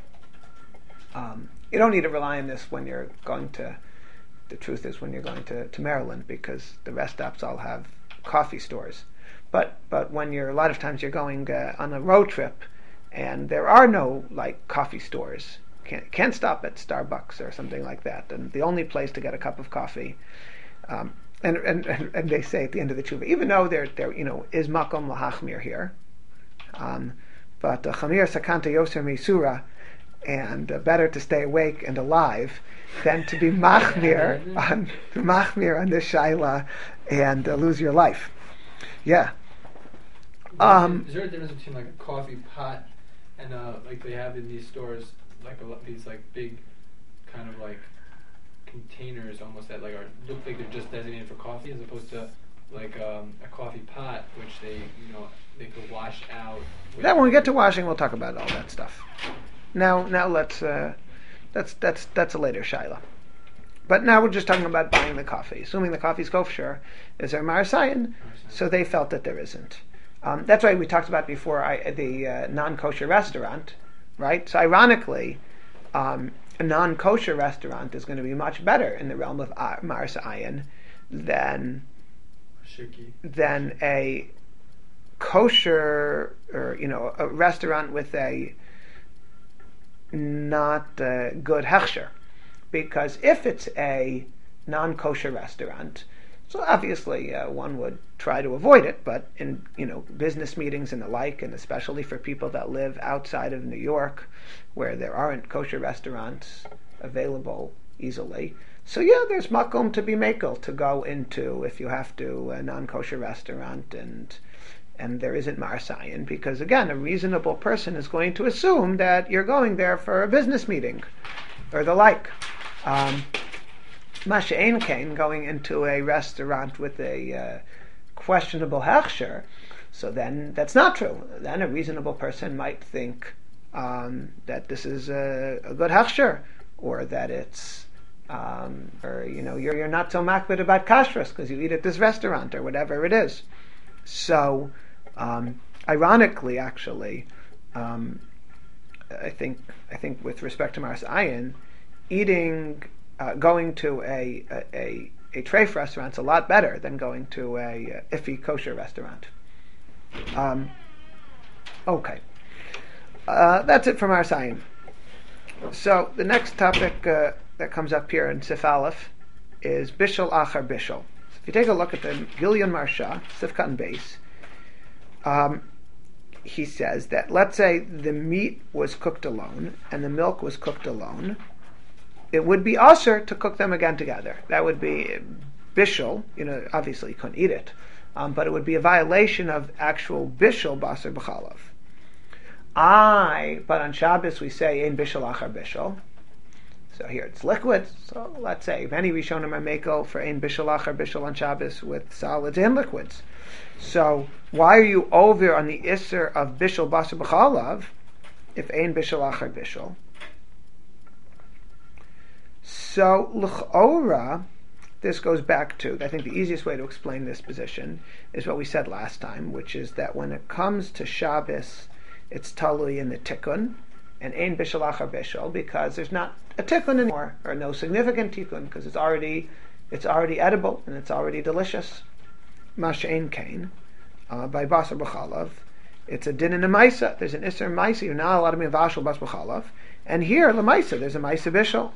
Um, you don't need to rely on this when you're going to. The truth is, when you're going to, to Maryland, because the rest stops all have coffee stores. But but when you're a lot of times you're going uh, on a road trip, and there are no like coffee stores. Can't can't stop at Starbucks or something like that. And the only place to get a cup of coffee, um, and, and and and they say at the end of the tshuva, even though there there you know is makom lahachmir here, um, but uh, chamir sakanta yoser misura, and uh, better to stay awake and alive than to be machmir on machmir on this shaila and uh, lose your life. Yeah. Um, is there a difference between like a coffee pot and uh, like they have in these stores, like a, lot- these like big kind of like containers almost that like are look like they're just designated for coffee, as opposed to like um, a coffee pot which they you know they could wash out. with- Now, when we get to washing, we'll talk about all that stuff. Now, now let's uh, that's that's that's a later shaila. But now we're just talking about buying the coffee. Assuming the coffee's kosher, is there marasayin? So they felt that there isn't. Um, that's why we talked about before I, the uh, non-kosher restaurant, right? So ironically, um, a non-kosher restaurant is going to be much better in the realm of uh, marasayin than Shiki. than a kosher, or you know, a restaurant with a not uh, good hechsher. Because if it's a non-kosher restaurant, so obviously uh, one would try to avoid it, but in you know business meetings and the like, and especially for people that live outside of New York, where there aren't kosher restaurants available easily, So yeah, there's makom to be makel, to go into, if you have to, a non-kosher restaurant, and and there isn't marsayin, because again, a reasonable person is going to assume that you're going there for a business meeting, or the like. Um, Masha ein kain, going into a restaurant with a uh, questionable hechsher, so then that's not true. Then a reasonable person might think um, that this is a, a good hechsher, or that it's Um, or you know, you're you're not so makbid about kashrus because you eat at this restaurant or whatever it is. So, um, ironically, actually, um, I think I think with respect to Maras Ayin, eating, uh, going to a a, a a treif restaurant is a lot better than going to a, a iffy kosher restaurant. Um, okay, uh, that's it from Maras Ayin. So the next topic Uh, that comes up here in Sif Aleph is Bishul Achar Bishul. So if you take a look at the Gilyon Marsha, Sif Katan Beis, um, he says that, let's say the meat was cooked alone and the milk was cooked alone, it would be usher to cook them again together. That would be Bishul, you know, obviously you couldn't eat it, um, but it would be a violation of actual Bishul Basar B'chalav. I, but on Shabbos we say Ein Bishul Achar Bishul. So here it's liquid. So let's say if any Rishonim are makel for ein bishul achar bishul on Shabbos with solids and liquids. So why are you over on the isser of bishul basar b'chalav if ein bishul achar bishul? So l'chora, this goes back to, I think the easiest way to explain this position is what we said last time, which is that when it comes to Shabbos, it's talui in the tikkun, and ein bishul achar bishul, because there's not a tikkun anymore, or no significant tikkun, because it's already it's already edible and it's already delicious. Masha ein kain, uh, by basar b'chalav, it's a din in a maisa. There's an isser maisa. You're not allowed to be a vashel bas b'chalav, and here the maisa there's a maisa bishul.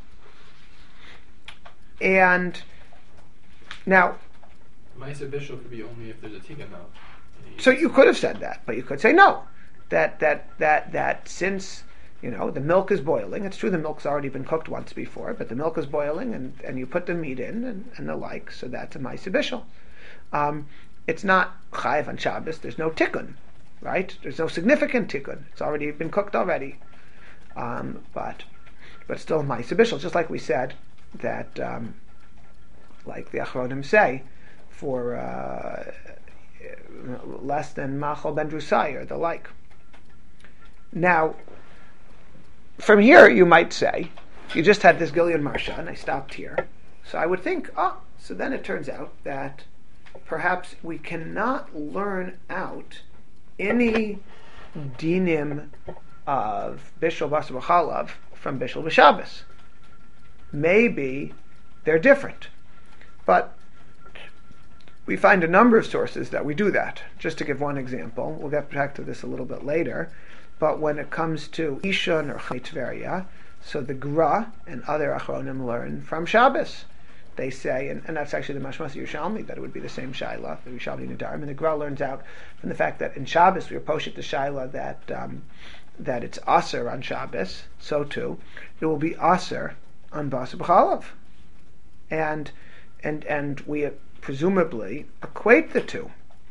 And now, maisa bishul could be only if there's a tikkun though. So you could have said that, but you could say no. That that that that since you know the milk is boiling, it's true the milk's already been cooked once before, but the milk is boiling, and, and you put the meat in and, and the like, so that's a ma'aseh bishul. Um, it's not chayiv on Shabbos. There's no tikkun, right? There's no significant tikkun. It's already been cooked already, um, but but still a ma'aseh bishul. Just like we said that, um, like the Achronim say, for uh, less than machal ben drusai or the like. Now, from here you might say, you just had this Gilyon Marsha, and I stopped here. So I would think, oh, so then it turns out that perhaps we cannot learn out any dinim of Bishul Basar B'chalav from Bishul B'Shabbos. Maybe they're different. But we find a number of sources that we do that. Just to give one example, we'll get back to this a little bit later, but when it comes to Ishon or Chaytveria, so the Gra and other Achronim learn from Shabbos. They say, and, and that's actually the Mashmas Yerushalmi, that it would be the same Shaila, the Yerushalmi Nadarim, and the Gra learns out from the fact that in Shabbos we are poshet the Shaila that um, that it's Aser on Shabbos, so too, it will be Aser on Basar B'chalav. And, and, and we presumably equate the two.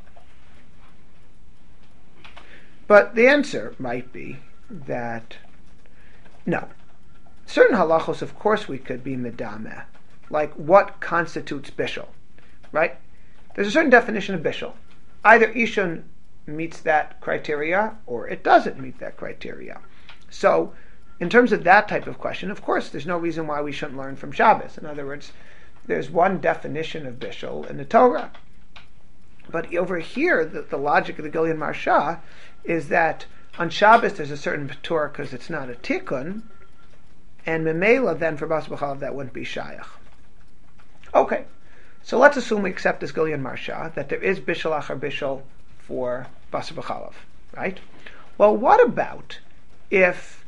But the answer might be that no. Certain halachos, of course, we could be medameh, like what constitutes bishul, right? There's a certain definition of bishul. Either ishon meets that criteria or it doesn't meet that criteria. So, in terms of that type of question, of course, there's no reason why we shouldn't learn from Shabbos. In other words, there's one definition of bishul in the Torah. But over here, the, the logic of the Gilyon Marsha is that on Shabbos there's a certain patur because it's not a tikkun, and memela then for Basar B'chalav that wouldn't be shayach. Okay, so let's assume we accept this Gilyon Marsha, that there is bishul achar bishul for Basar B'chalav, right? Well, what about if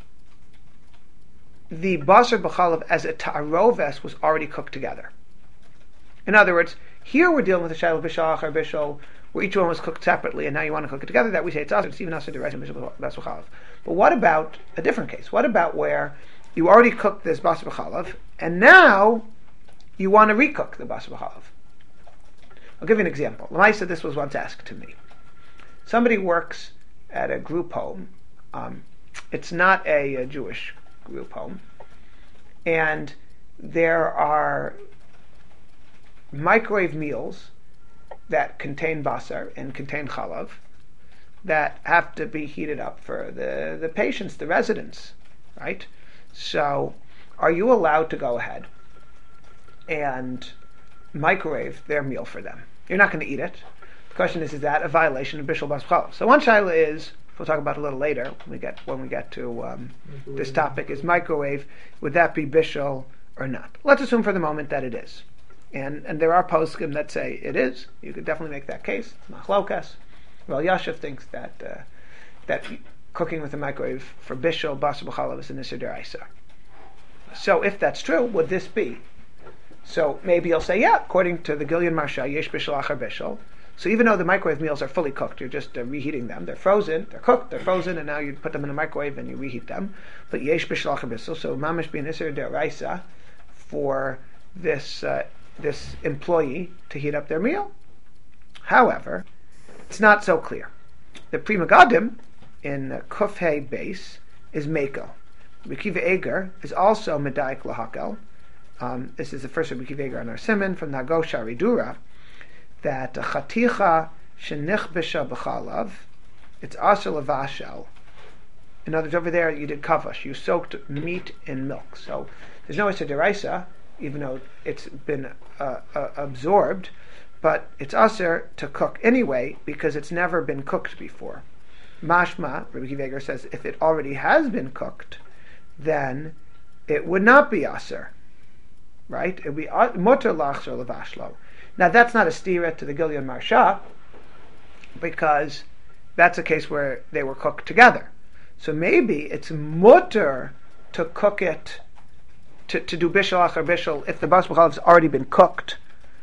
the Basar B'chalav as a ta'aroves was already cooked together? In other words, here we're dealing with a shayla bishul achar bishul, where each one was cooked separately, and now you want to cook it together. That we say it's also it's even also the rice and bishul basar b'chalav. But what about a different case? What about where you already cooked this basar b'chalav, and now you want to recook the basar b'chalav. I'll give you an example. Lamaisa, this was once asked to me. Somebody works at a group home. Um, it's not a, a Jewish group home. And there are microwave meals that contain basar and contain chalav that have to be heated up for the, the patients, the residents, right? So are you allowed to go ahead and microwave their meal for them? You're not going to eat it. The question is, is that a violation of Bishul Bas Chalav? So one shaila is, we'll talk about it a little later when we get when we get to um, this topic, is microwave. Would that be Bishul or not? Let's assume for the moment that it is. And and there are poskim that say it is. You could definitely make that case. Machlokas. Well, Yashiv thinks that uh, that cooking with a microwave for Bishul Bas Chalav is an Isser D'Oraisa. So if that's true, would this be? So maybe you'll say, yeah, according to the Gilyon Marsha, Yesh Bishul Achar Bishul. So even though the microwave meals are fully cooked, you're just uh, reheating them. They're frozen, they're cooked, they're frozen, and now you put them in a microwave and you reheat them. But Yesh Bishul Achar Bishul, so Mamish be an Isser D'Oraisa for this uh, this employee to heat up their meal. However, it's not so clear. The Pri Megadim in uh, Kuf Hey base is Meko. Rekiva Eger is also Medaik Lahakel. Um, this is the first of Rekiva Eger on our Simon from Nagosh Aridura, that Chaticha Shenichbisha B'chalav, it's Asher Lavashel. In other words, over there you did kavash, you soaked meat in milk. So there's no Isser D'Oraisa, even though it's been uh, uh, absorbed, but it's Asher to cook anyway because it's never been cooked before. Mashma, Rabbi Akiva Eiger says, if it already has been cooked, then it would not be Asher, right? It would be Mutter Lachzer Levashlo. Now that's not a stira to the Gilyon Marsha, because that's a case where they were cooked together. So maybe it's mutter to cook it, to, to do bishul achar bishul if the bas b'chalav has already been cooked,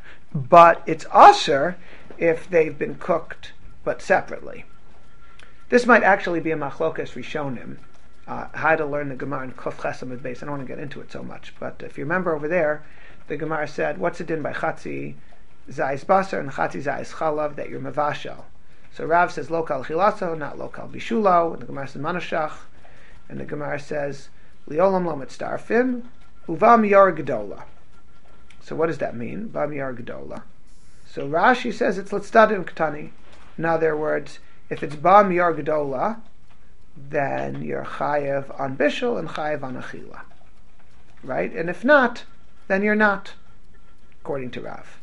but it's aser if they've been cooked but separately. This might actually be a machlokas rishonim, uh, how to learn the Gemara in Kuf Chesam Beis. I don't want to get into it so much, but if you remember over there, the Gemara said, what's it in by Chatzi Zayis Basar and Chatzi Zayis Chalav that you're Mavashal? So Rav says Lokal Chilaso, not Lokal Bishulo, and the Gemara says Manashach, and the Gemara says Liolam Lo Mitztarfim, Uvam Yor Gedola. So what does that mean? Uvam Yor Gedola. So Rashi says it's Litzdadim Ketani. In other words, if it's Bam Yor Gedola, then you're Chayev on Bishul and Chayev on Achila. Right? And if not, then you're not, according to Rav.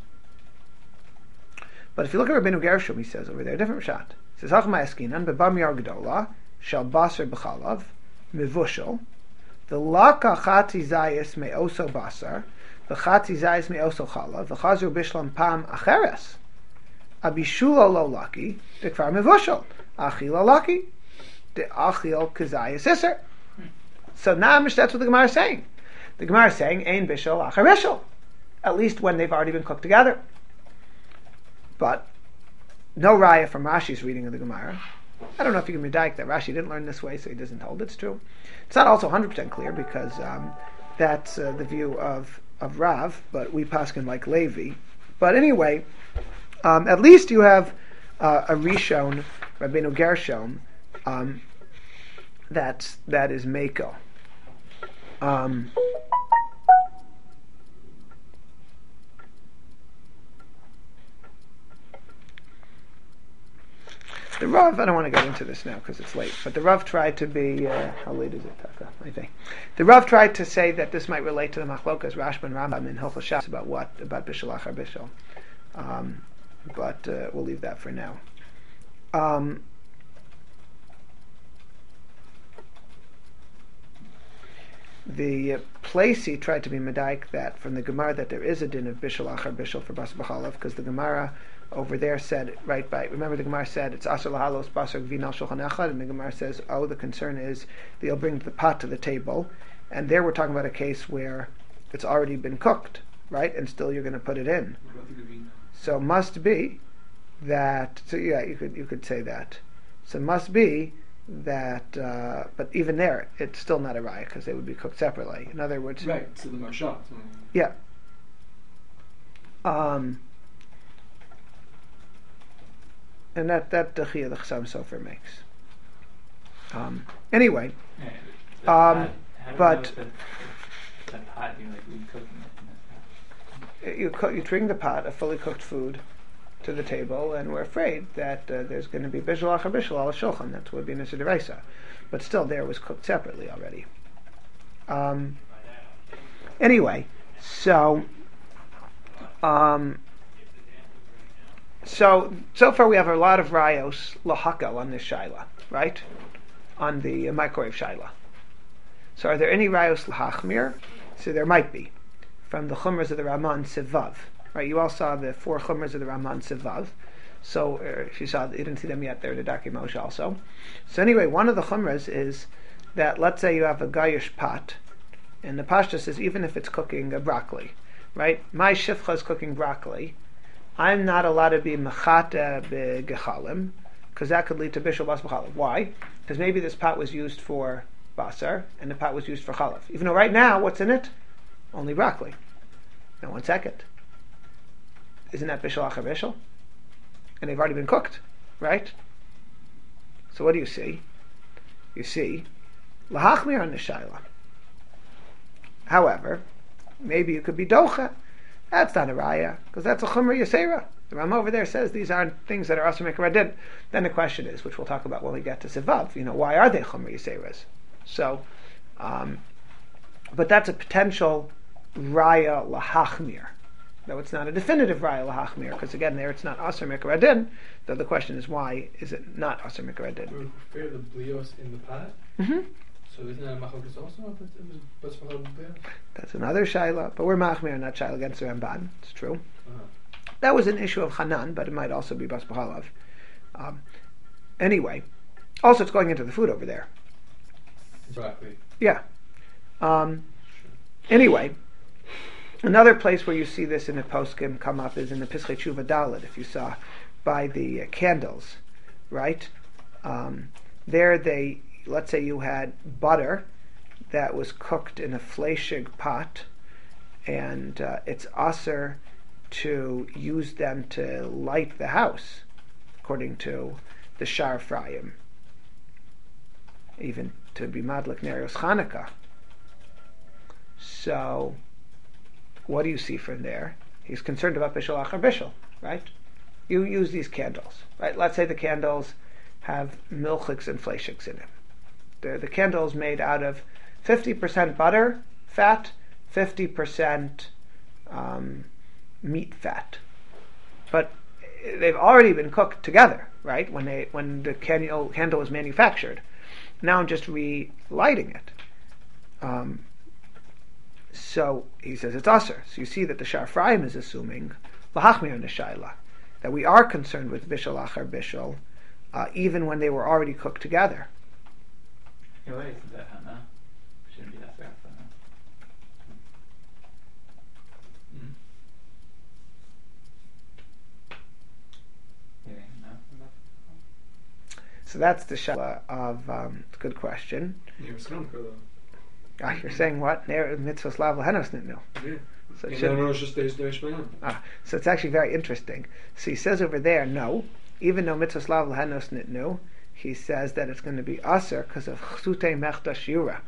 But if you look at Rabbeinu Gershom, he says over there, a different shot. He says, Hachma Eskinan, Bebam Yar Gedola, Shal Basar B'chalav, Mivushal, the Laka Chati Zayis Me Oso Basar, the Chati Zayis Me Oso Chalav, the Chazur Bishlam Pam Acheres, Abishula Lo Laki, the Kfar Mivushal, Achila Laki, the Achil Kazayis Isser. So now that's what the Gemara is saying. The Gemara is saying, Ein Bishal Achar Bishal, at least when they've already been cooked together. But no raya from Rashi's reading of the Gemara. I don't know if you can medayik that Rashi didn't learn this way, so he doesn't hold it's true. It's not also one hundred percent clear because um, that's uh, the view of, of Rav, but we paskin like Levi. But anyway, um, at least you have uh, a Rishon, Rabbeinu Gershom, um, that's, that is Meko. Um, The Rav, I don't want to get into this now because it's late, but the Rav tried to be, uh, how late is it, Taka? I think. The Rav tried to say that this might relate to the Machlokas, Rashba and Rambam in Hilchos Shabbos about what? About Bishul Achar Bishul. Um, but uh, we'll leave that for now. Um, the uh, place he tried to be medayik that from the Gemara that there is a din of Bishul Achar Bishul for Bas B'chalav because the Gemara over there said, right by, remember the Gemara said, it's Asher Lahalos Basar Gvin Al Shulchan Echad, and the Gemara says, oh, the concern is they'll bring the pot to the table, and there we're talking about a case where it's already been cooked, right, and still you're going to put it in. So must be that, so yeah, you could you could say that. So must be that, uh, but even there, it's still not a raya, because they would be cooked separately. In other words... Right, so the Marsha. Yeah. Um, and that that the Chiyah the Chassam Sofer makes. Um, anyway, Yeah, the Um, pot, how do we but- know if the, the pot, you know, like we cooking it in this pot? you cook, you bring the pot of fully cooked food to the table, and we're afraid that uh, there's going to be bishul achar bishul al shulchan. That would be Nisr Deraisa, but still, there was cooked separately already. Um, anyway, so um, so so far we have a lot of rayos lahakel on this shaila, right? On the uh, microwave shaila. So, are there any rayos lahachmir? So there might be from the chumras of the Raman Sivav. Right, you all saw the four chumras of the Raman Sivav. So uh, if you saw, you didn't see them yet. They're in the Darkei Moshe also. So anyway, one of the chumras is that let's say you have a gayish pot, and the pashta says even if it's cooking a broccoli, right? My shifcha is cooking broccoli. I'm not allowed to be mechata begechalim because that could lead to bishul bas b'chalav. Why? Because maybe this pot was used for basar and the pot was used for chalav. Even though right now, what's in it? Only broccoli. Now, one second. Isn't that bishul achar bishul? And they've already been cooked, right? So what do you see? You see, lahachmir on the shaila. However, maybe you could be docha. That's not a raya, because that's a chumra yasera. The Ram over there says these aren't things that are asur mikra. Then the question is, which we'll talk about when we get to Sivav, you know, why are they chumra yaseras? So, um, but that's a potential raya lahachmir. Though it's not a definitive raya lahachmir, because again, there it's not asur mikra. Though the question is, why is it not asur mikra? We prefer the blios in the pot. Mm-hmm. So isn't that a machlokas also? If it was bas b'chalav blios? That's another shaila, but we're machmir, not shaila against the Ramban. It's true. Uh-huh. That was an issue of Hanan, but it might also be bas b'chalav. Um, anyway, also it's going into the food over there. Broccoli. Yeah. Um, anyway, another place where you see this in the poskim come up is in the Pischei Tshuva Dalet. If you saw by the uh, candles, right? Um, there they, let's say you had butter that was cooked in a fleshig pot, and uh, it's aser to use them to light the house, according to the Shar Ephraim. Even to be madlik nerios Chanukah. So, what do you see from there? He's concerned about bishul achar bishul, right? You use these candles, right? Let's say the candles have milchiks and fleshiks in them. The the candles made out of fifty percent butter fat, fifty percent um, meat fat, but they've already been cooked together, right? When they when the candle candle was manufactured. Now I'm just relighting it. Um, so he says it's aser. So you see that the Shar Ephraim is assuming lahachmir in the shaila, that we are concerned with bishul achar bishul, uh, even when they were already cooked together. Yeah, why isn't that hana? Shouldn't be that fast, huh? Mm. Yeah, no. So that's the shaila of um, good question. Yeah, it's kind of cool, though. Ah, you're saying what? Ner mitzvos lav lahenos nitnu. Yeah. So it And should- then Rosh Hashanah Day Shmeilam. Ah, so it's actually very interesting. So he says over there, no, even though mitzvos lav lahenos nitnu, he says that it's going to be aser because of chsutei mechta shiura.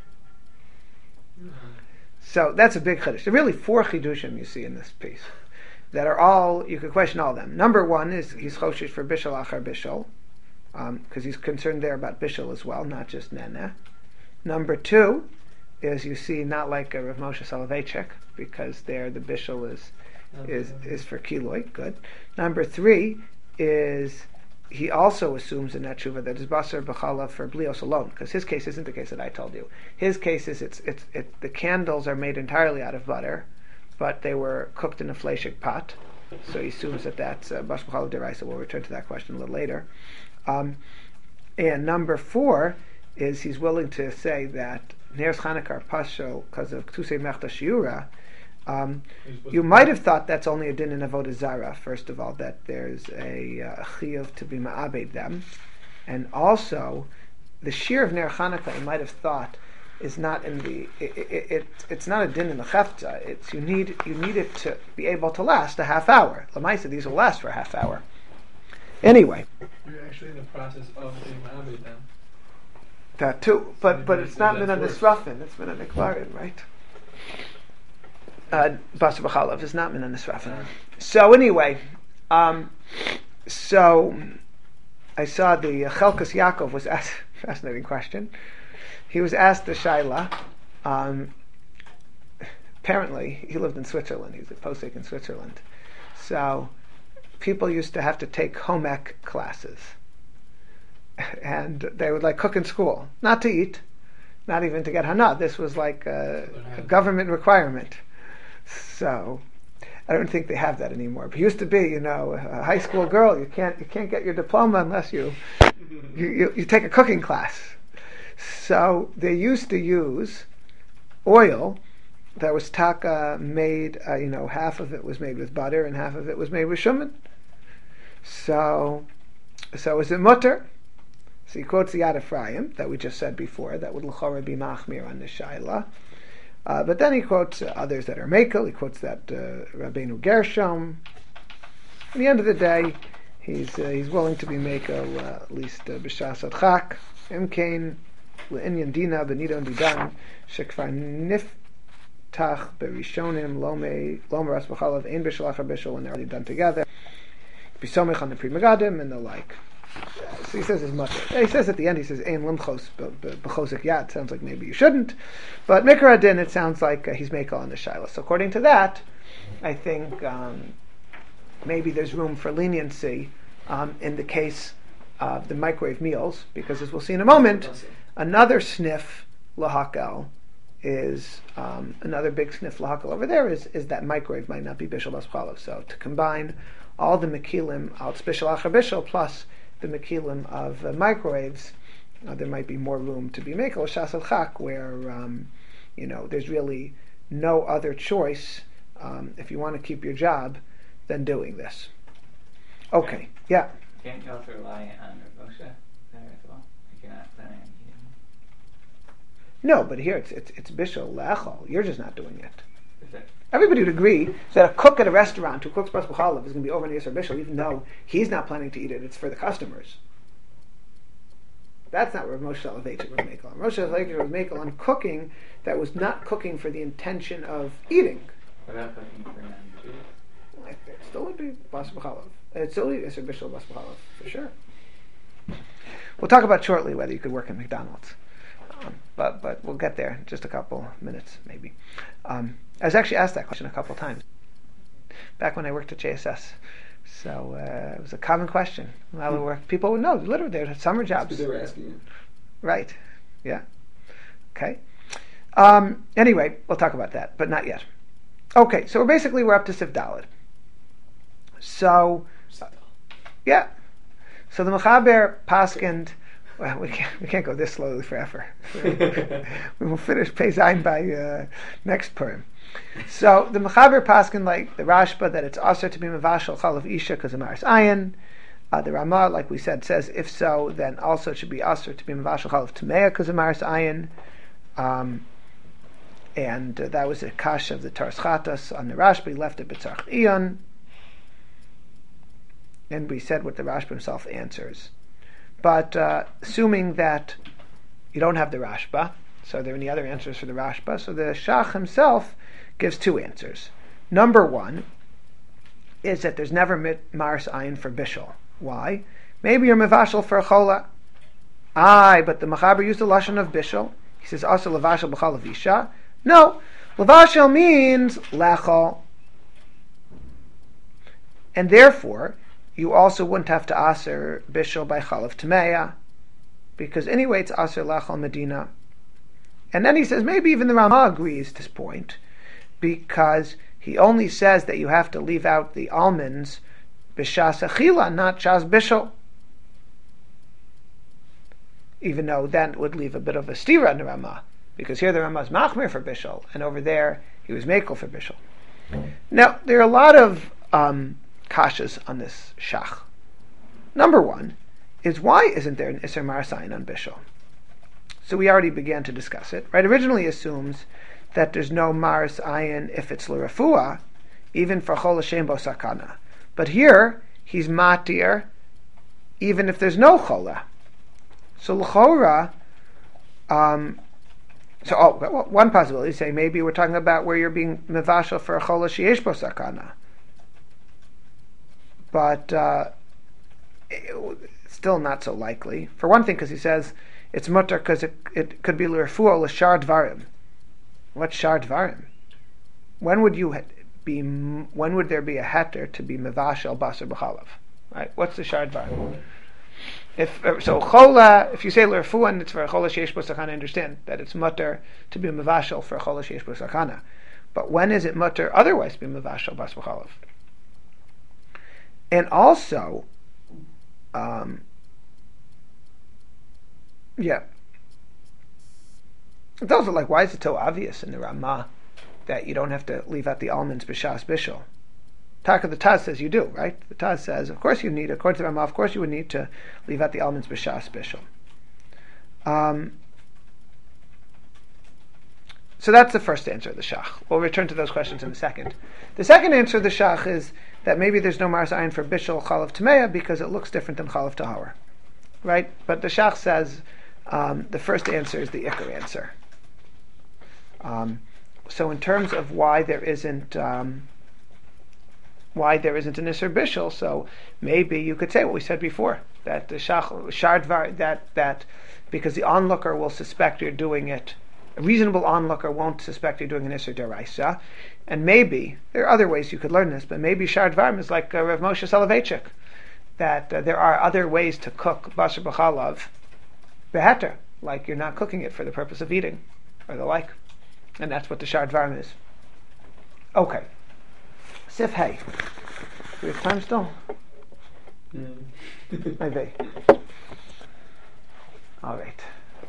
So that's a big chiddush. There are really four chidushim you see in this piece that are all, you could question all of them. Number one is he's choshish for bishul achar bishul, because um, he's concerned there about bishul as well, not just nene. Number two is you see not like a Rav Moshe Soloveitchik, because there the bishul is is is for kiloi. Good. Number three is he also assumes in that tshuva that it's basar b'chalav for blios alone, because his case isn't the case that I told you. His case is it's it's it, the candles are made entirely out of butter, but they were cooked in a fleshig pot, so he assumes that that's uh, basar b'chalav deraisa. We'll return to that question a little later. Um, and number four is he's willing to say that Neres Chanukah are pashel because of Ktusei Mechta Shiura. Um, you might have thought that's only a din in Avodah Zarah, first of all, that there's a uh, chiyuv to be ma'abed them. And also, the shear of Ner Chanukah, you might have thought is not in the it, it, it it's not a din in the chefza. It's you need you need it to be able to last a half hour. Lamaisa, these will last for a half hour. Anyway, You're actually in the process of being ma'abed then. that too, but but it's not That's min worse. nisrafin. It's min nikvarin, right? Uh, Basar b'chalav is not min nisrafin. So anyway, um, so I saw the uh, Chelkas Yaakov was asked fascinating question. He was asked the shaila. Um, apparently, he lived in Switzerland. He was a posek in Switzerland. So people used to have to take home ec classes, and they would like cook in school, not to eat, not even to get hana. This was like a, a government requirement. So I don't think they have that anymore. But it used to be, you know, a high school girl, you can't you can't get your diploma unless you you, you, you take a cooking class. So they used to use oil that was taka made, uh, you know, half of it was made with butter and half of it was made with shuman. So, so is it mutter? So he quotes the Yad Ephraim that we just said before, that would l'chora be machmir on the shaila. Uh, but then he quotes uh, others that are mekel. He quotes that uh, Rabbeinu Gershom. At the end of the day, he's uh, he's willing to be mekel uh, at least b'shas adchak imkein le'inyan dina b'nidon didan shekvar niftach berishonim lome lomeras b'chalav ein b'shal achar b'shal, and they're already done together. B'somich on the pri megadim and the like. So he says his mutter. He says at the end, he says ein limchos b'chosek yad. Sounds like maybe you shouldn't, but mikra din, it sounds like uh, he's mekel on the shaila. So according to that, I think um, maybe there's room for leniency um, in the case of the microwave meals, because as we'll see in a moment, another sniff lahakel is um, another big sniff lahakel over there is is that microwave might not be bishul bas chalav. So to combine all the mekilim al bishul achar bishul plus the mekilim of uh, microwaves, uh, there might be more room to be mekel shas al chak, where um, you know there's really no other choice um, if you want to keep your job than doing this. Okay, yeah. Can't you also rely on Rav Moshe there as well? If you're not planning on eating them? No, but here it's it's it's bishul le'achol. You're just not doing it. Is that Everybody would agree that a cook at a restaurant who cooks bas b'chalav is going to be over in Yisr Bishul, even though he's not planning to eat it. It's for the customers. That's not where Moshe Saleveitch was makel. Moshe Saleveitch was makel on cooking that was not cooking for the intention of eating. without cooking for non-Jews? It still would be bas b'chalav. It's still Yisr Bishul bas b'chalav for sure. We'll talk about shortly whether you could work in McDonald's. Um, but but we'll get there in just a couple minutes, maybe. Um, I was actually asked that question a couple times back when I worked at J S S. So uh, it was a common question. While we worked, people would know. Literally, they had summer jobs. They were asking you. Right. Yeah. Okay. Um, anyway, we'll talk about that, but not yet. Okay, so we're basically we're up to Sif Daled. So, yeah. So the Mechaber paskind. Well, we can't we can't go this slowly forever. We will finish Pei Zayin by uh, next Purim. So the Mechaber paskin, like the Rashba, that it's aser to be mevashal chalav isha because of maris ayin. Uh, the Ramah, like we said, says if so, then also it should be aser to be mevashal chalav tamea because of maris ayin. Um, and uh, that was a kash of the Taras Chatas on the Rashba. He left it b'tzarch iyon. And we said what the Rashba himself answers. But uh, assuming that you don't have the Rashba, so are there any other answers for the Rashba? So the Shach himself gives two answers. Number one is that there's never mit Mars Ayin for Bishul. Why? Maybe you're Mevashal for a Chola. Aye, but the Mechaber used the Lashon of Bishul. He says also Levashal B'chal Avisha. No, Levashal means Lechol. And therefore, you also wouldn't have to aser bishul by chalav tameya, because anyway it's aser lachal medina. And then he says maybe even the Ramah agrees to this point, because he only says that you have to leave out the almonds b'shas achila, not shas bishul. Even though that would leave a bit of a stira in the Ramah, because here the Ramah is machmir for bishul, and over there he was mekel for bishul. Now there are a lot of um, kashas on this shach. Number one is, why isn't there an Isser Marasayin on Bishul? So we already began to discuss it. Right? Originally assumes that there's no Maris Ayin if it's L'Rafua, even for Chol Hashem Bo Sakana. But here, he's Matir, even if there's no Chola. So L'Chora, um, so oh, well, one possibility is say maybe we're talking about where you're being Mevashal for a Chola Sheyesh Bo Sakana. But uh, it, still not so likely. For one thing, because he says it's mutter because it, it could be l'refua l'shar dvarim. What's shar dvarim? When would you be? When would there be a heter to be mevashel basar b'chalav? Right? What's the shar dvarim? If uh, so, chola. If you say l'refua and it's for a chola sheish bo sakana, I understand that it's mutter to be mevashel for a chola sheish bo sakana. But when is it mutter otherwise to be mevashel basar b'chalav? And also, um, yeah, it's also like, why is it so obvious in the Ramah that you don't have to leave out the almonds b'shas bishul? Taka the Taz says you do, right? The Taz says, of course you need, according to the Ramah, of course you would need to leave out the almonds b'shas bishul. Um, so that's the first answer of the Shach. We'll return to those questions in a second. The second answer of the Shach is that maybe there's no Maris Ayin for Bishul Chalav Tameya because it looks different than Chalav Tahor. Right? But the Shach says um, the first answer is the Ikar answer. Um, so in terms of why there isn't um, why there isn't an Isser Bishul, so maybe you could say what we said before, that the Shach Shardvar that that because the onlooker will suspect you're doing it, a reasonable onlooker won't suspect you're doing an Isser Deraisa. And maybe, there are other ways you could learn this, but maybe Shar Dvarim is like uh, Rav Moshe Soloveitchik, that uh, there are other ways to cook Basar B'chalav beheter, like you're not cooking it for the purpose of eating, or the like. And that's what the Shar Dvarim is. Okay. Sif Hey. Do we have time still? Mm. Maybe. All right.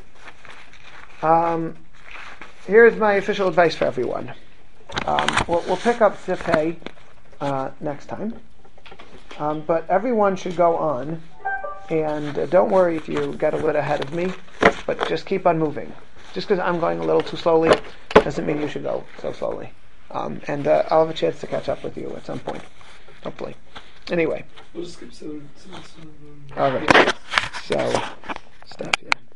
Um, here's my official advice for everyone. Um, we'll, we'll pick up Sif Hey uh, next time. Um, but everyone should go on, and uh, don't worry if you get a little ahead of me, but just keep on moving. Just because I'm going a little too slowly doesn't mean you should go so slowly. Um, and uh, I'll have a chance to catch up with you at some point, hopefully. Anyway. We'll just skip seven. All right. So, stop here.